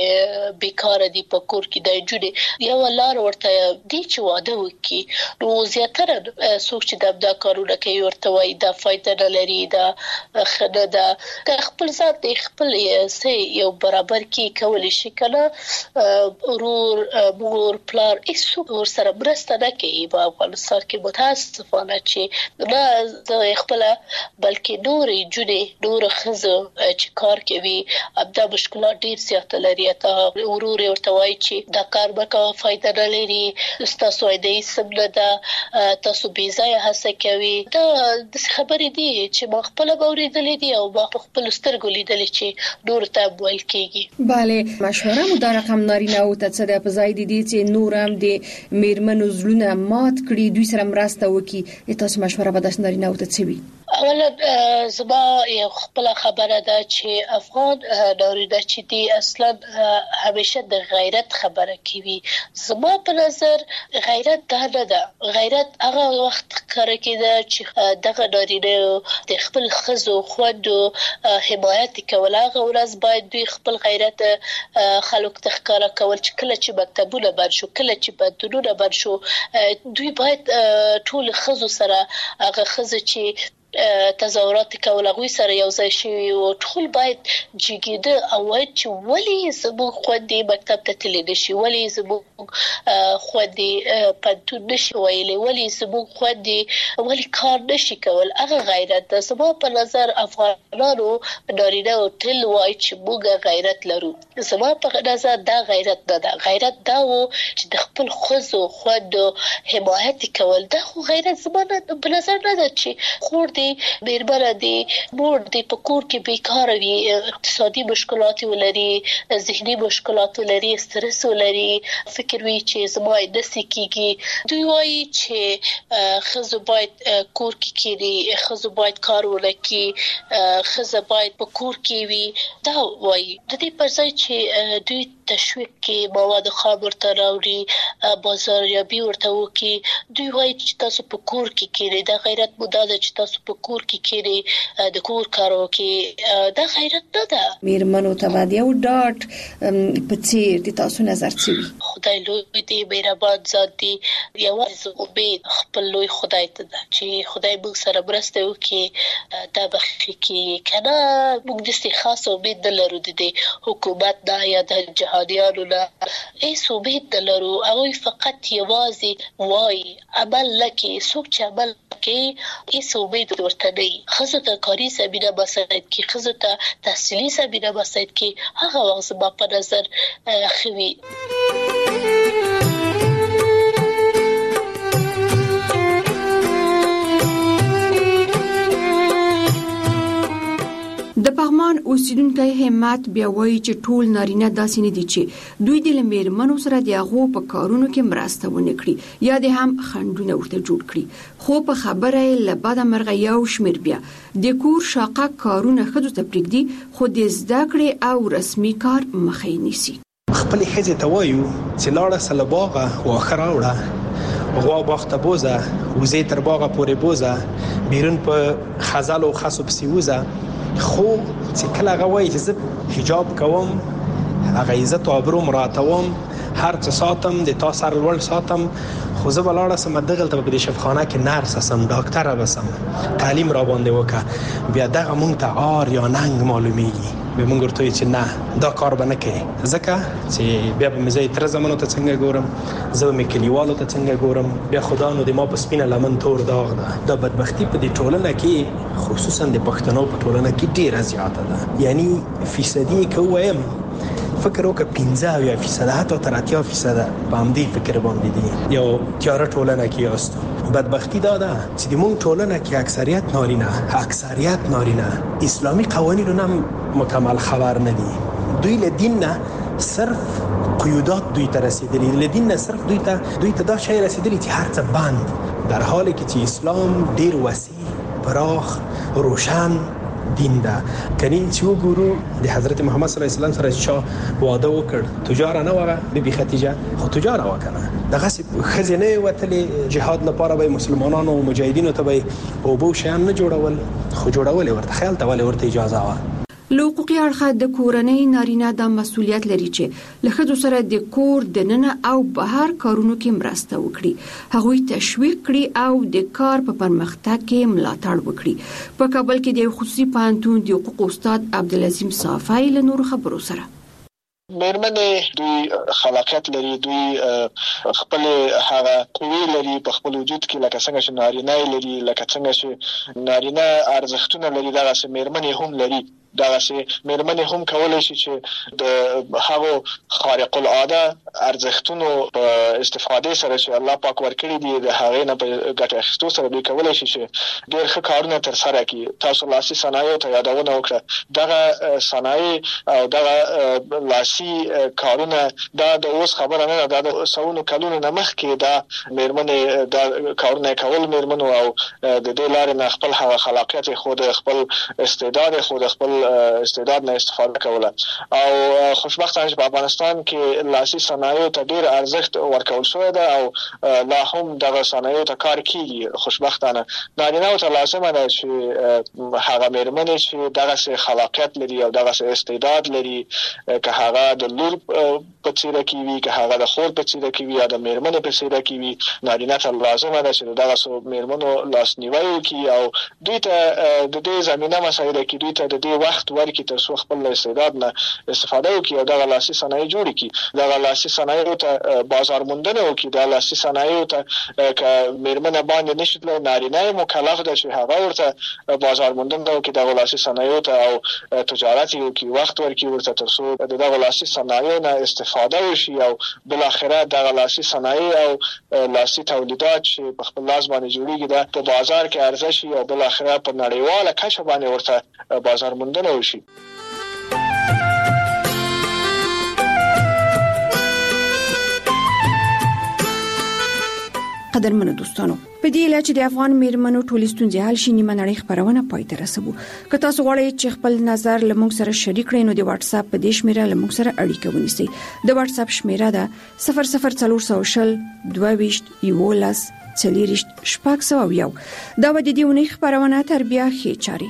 چې بیکاره دي په کور کې د جوړي یو لار ورته دی چې واده وکي نو زیاتره څوک چې د دا کارونه کوي ورته وای دا فائدہ نه لري دا خنه دا خپل ذات خپل سي یو برابر کې کولی شي کنه ورور مور پلار هیڅ ور سره مرسته نه کوي په افغانستان کې متاسفانه چې نه خپل بلکې نور جوړي نور خزه چې کار کوي ابدا مشکلات ډیر زیات لري ته ورور ورته وای چې دا کار به کوم فائدہ نه لري تاسو دې سم نه دا تاسو بي ځای هڅه کوي دا د خبرې دي چې ما خپل اوریدلې دي او ما خپل سترګو لیدلې چې نور ته ویل کیږي. bale مشوره مو دا رقم نارینه او ته څه د پزای دي چې نور هم د میرمنو زلونه مات کړي دوی سره مرسته وکي تاسو مشوره به د نارینه او ته څه وي؟ اولا زما یو خپل خبره ده چې افغان نارینه چې دی اصلا همیشه د غیرت خبره کوي. زما په نظر غیرت دا نه ده. غیرت هغه وخت کار کیده چې دغه نارینه د خپل خزو خوندو حمایت کول. هغه ورځ باید دوی خپل غیرت خلک ته ښکاره کول چې کله چې مکتبونه بند شو، کله چې بندونه بند شو، دوی باید ټول خزو سره هغه خزه چې تظاهرات کول هغوی سره یو ځای شوي او ټول باید جګیده او وایي چې ولې زموږ خویندې مکتب ته تللی نشي، ولې زموږ خویندې پوهنتون نشي ویلی، ولې زموږ خویندې ولې کار نشي کول. هغه غیرت ده. زما په نظر افغانانو نارینه تل وایي چې موږ غیرت لرو. زما په نظر دا غیرت نه ده. غیرت دا و چې د خپل ښځو خویندو حمایت کول. دا خو غیرت زما په نظر نه ده چې خور دې میرمنه دې مور دې په کور کې بیکاره وي، اقتصادي مشکلات ولري، ذهني مشکلات ولري، استرس ولري، فکر وي چې زما یې داسې کېږي. دوی وایي چې ښځو باید کور کې کښېني، ښځو باید کار ونه کړي، ښځه باید په کور کې وي. دا وایي د دې پر ځای چې دوی تشویق کې مواد خام ورته راوړي، بازاریابي ورته وکړي. دوی وایي چې تاسو په کور کې کښېنئ. دا غیرت مو دا ده چې تاسو په کور کې کښېنئ، د کور کار وکړئ. دا غیرت نه ده. میرمنو ته باید یو ډاډ په څیر د تاسو نظر څه وي؟ خدای لوی دی، مهربان ذات دی. یوازې امید خپل لوی خدای ته ده چې خدای موږ سره مرسته وکړي، دا به ښه کېږي. که نه موږ داسې خاص امید نه لرو د دې حکومت نه یا د جهادیانو نه. هېڅ امید نه لرو. هغوی فقط یوازې وایي، عمل نه کوي. څوک چې عمل کوي هېڅ امید ورته نه وي. ښځو ته کاري زمینه مساعد کړي، ښځو ته تحصیلي زمینه مساعد کړي. هغه وخت زما په نظر ښه وي. د پغمان اوسیدونکو همت بیا وایي چې ټول نارینه داسې نه دي چې دوی د میرمنو سره د هغو په کارونو کې مرسته ونه کړي یا د هم خنډونه ورته جوړ کړي. خو په خبره یې له بده مرغه یو شمېر بیا د کور شاقه کارونه ښځو ته پرېږدي، خو د زده کړې او رسمي کار مخه یې نیسي. خپلې ښځې ته وایو چې لاړه سه له باغه واښه راوړه، غوا باغ ته بوزه، وزې تر باغه پورې بوزه، بیرون په خزل او خسو پسې وزه. خو چې کله هغه وایي چې زه حجاب کوم، هغه عزت او ابرو مراتوم، هر څه ساتم، د تا سر لوړ ساتم، خو زه به لاړه سم دغلته په دې شفاخانه کې نرس سم، ډاکټره به سم، تعلیم را باندې وکړه. بیا دغه مونږ ته عار یا ننګ معلومیږي. به مونږ ورته چې نه دا کار به نه کوي، ځکه چې بیا به مې زه تر زمانو ته څنګه ګورم، زه به مې کلیوالو ته څنګه ګورم. بیا خدا نو د ما په سپینه لمن تور داغ ده. دا بدبختی په دې ټولنه کې خصوصا د پښتنو په ټولنه کې ډیره زیاته ده. یعنی فیصدي کې وایم فکر وکړه پنځه اویا فیصد حتی تر اتیا فیصد په همدې فکر باندې دي. یو تیاره ټولنه کې یاست. بدبختی دا ده چې د مونږ ټولنه کې اکثریت نارینه اکثریت نارینه اسلامي قوانینو هم مکمل خبر نه دي. دوی له دین نه صرف قیودات دوی ته رسیدلی، له دین نه صرف دوی ته دوی ته دا شی رسیدلی چې هر څه بند، در حالی کې چې اسلام ډیر وسیع، پراخ، روشن دین ده. کني چې وګورو د حضرت محمد صلی الله علیه وسلم سره چې واده وکړ، تجار نه وغه بیبي خدیجه خو تجار وکنه، دغه خزینه وتلې جهاد لپاره به مسلمانانو او مجاهدینو ته به او بو شیان نه جوړول، خو جوړول ورته خیال ته ولې ورته اجازه و. له حقوقي اړخه د کورنۍ نارینه د مسؤلیت لري چې له ښځو سره د کور دننه او بهر کارونو کې مرسته وکړي، هغوی تشویق کړي او د کار په پرمختګ کې ملاتړ وکړي. په کابل کې د خصوصي پوهنتون د حقوق استاد عبدالعظیم صافی له نورو خبرو سره میرمنې دوی خلاقیت لري، دوی خپل هغه قوی لري په خپل وجود کې، لکه څنګه چې نارینه لري، لکه څنګه چې نارینه ارزښتونه لري، دغه سه میرمنې هم لري. دا سي مېرمنې هم کولای شي چې د هغو خارق العاده ارزښتونو په استفاده سره چې الله پاک ورکړي دي د هغې نه په ګټه اخیستو سره دوی کولای شي چې ډېر ښه کارونه ترسره کړي. تاسو لاسي صنایعو ته یادونه وکړه، دغه صنایع او دغه لاسي کارونه دا د اوس خبره نه ده، د سونو کلونو نه مخکې دا مېرمنې دا کارونه کول مېرمنو او د دې لارې نه خپل هغه خلاقیت خود خپل استعداد خود خپل استعداد نه استفاده کوله. او خوشبختانه په افغانستان کې لاسي صنایعو ته ډېر ارزښت ورکول شوی ده او لا هم دغه صنایعو ته کار کیږي. خوشبختانه نارینه‌و ته لازمه ده چې هغه مېرمنې چې دغه خلاقیت لري او دغه استعداد لري، که هغه د لور په څیر کې وي، که هغه د خور په څیر کې وي یا د مېرمنې په څیر کې وي، نارینه ته لازمه ده چې دغه مېرمنو لاسنیوی وکړي او دوی ته د دې زمینه مسایل کې دوی ته د دې وخت ورکړي تر څو خپل استعداد نه استفاده وکړي او دغه لاسي صنایع جوړ کړي. دغه لاسي صنایعو ته بازار موندنه وکړي. د لاسي صنایعو ته که مېرمنه باندې نشي تللی، نارینه مکلف ده چې هغه ورته بازار موندنه وکړي، دغه لاسي صنایعو ته او تجارت وکړي، وخت ورکړي ورته تر څو د دغه لاسي صنایعو نه استفاده وشي او بل اخره دغه لاسي صنایع او لاسي تولیدات چې په خپل لاس باندې جوړیږي دا په بازار کې عرضه شي او بل اخره په نړیواله کچه باندې ورته بازار موندنه وشي. قدرمنو دوستانو، په دې اله چې د افغان میرمنو ټولې ستونزې حل شي نیمه نړۍ خبرونه پای ته رسوو. که تاسو غواړئ چې خپل نظر لمونږ سره شریک کړئ نو د واتس اپ په دې شمیره لمونږ سره اړیکه ونیسئ. د واتس اپ شمیره ده صفر صفر څلور سو شل دوه ویشت یولس څلوریشت شپږ سوه او یو. دا به د دې اونۍ خبرونه تر بیا ښې چاري.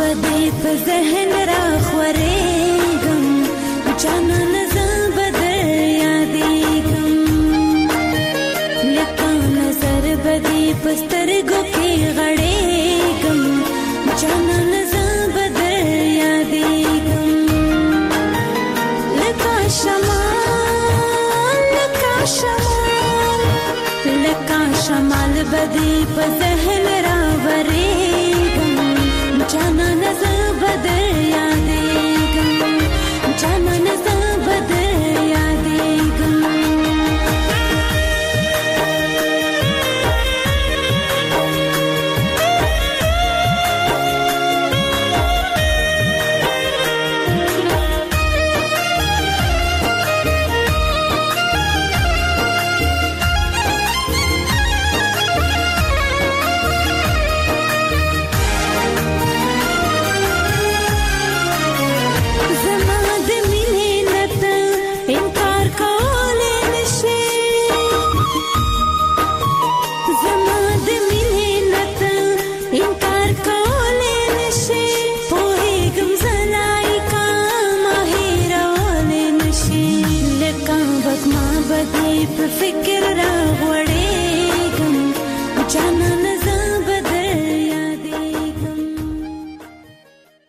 بدی په ذهن را خورېږم جانان زه بدر یادېږم لکه نظر بدی په سترګو کې غړېږم جانان زه بدر یادېږم لکه شمال لکه شمال لکه شمال بدی په ذهن را ورېږم جانان زه بدر یادېږم جانان زه بدر یادېږم fikir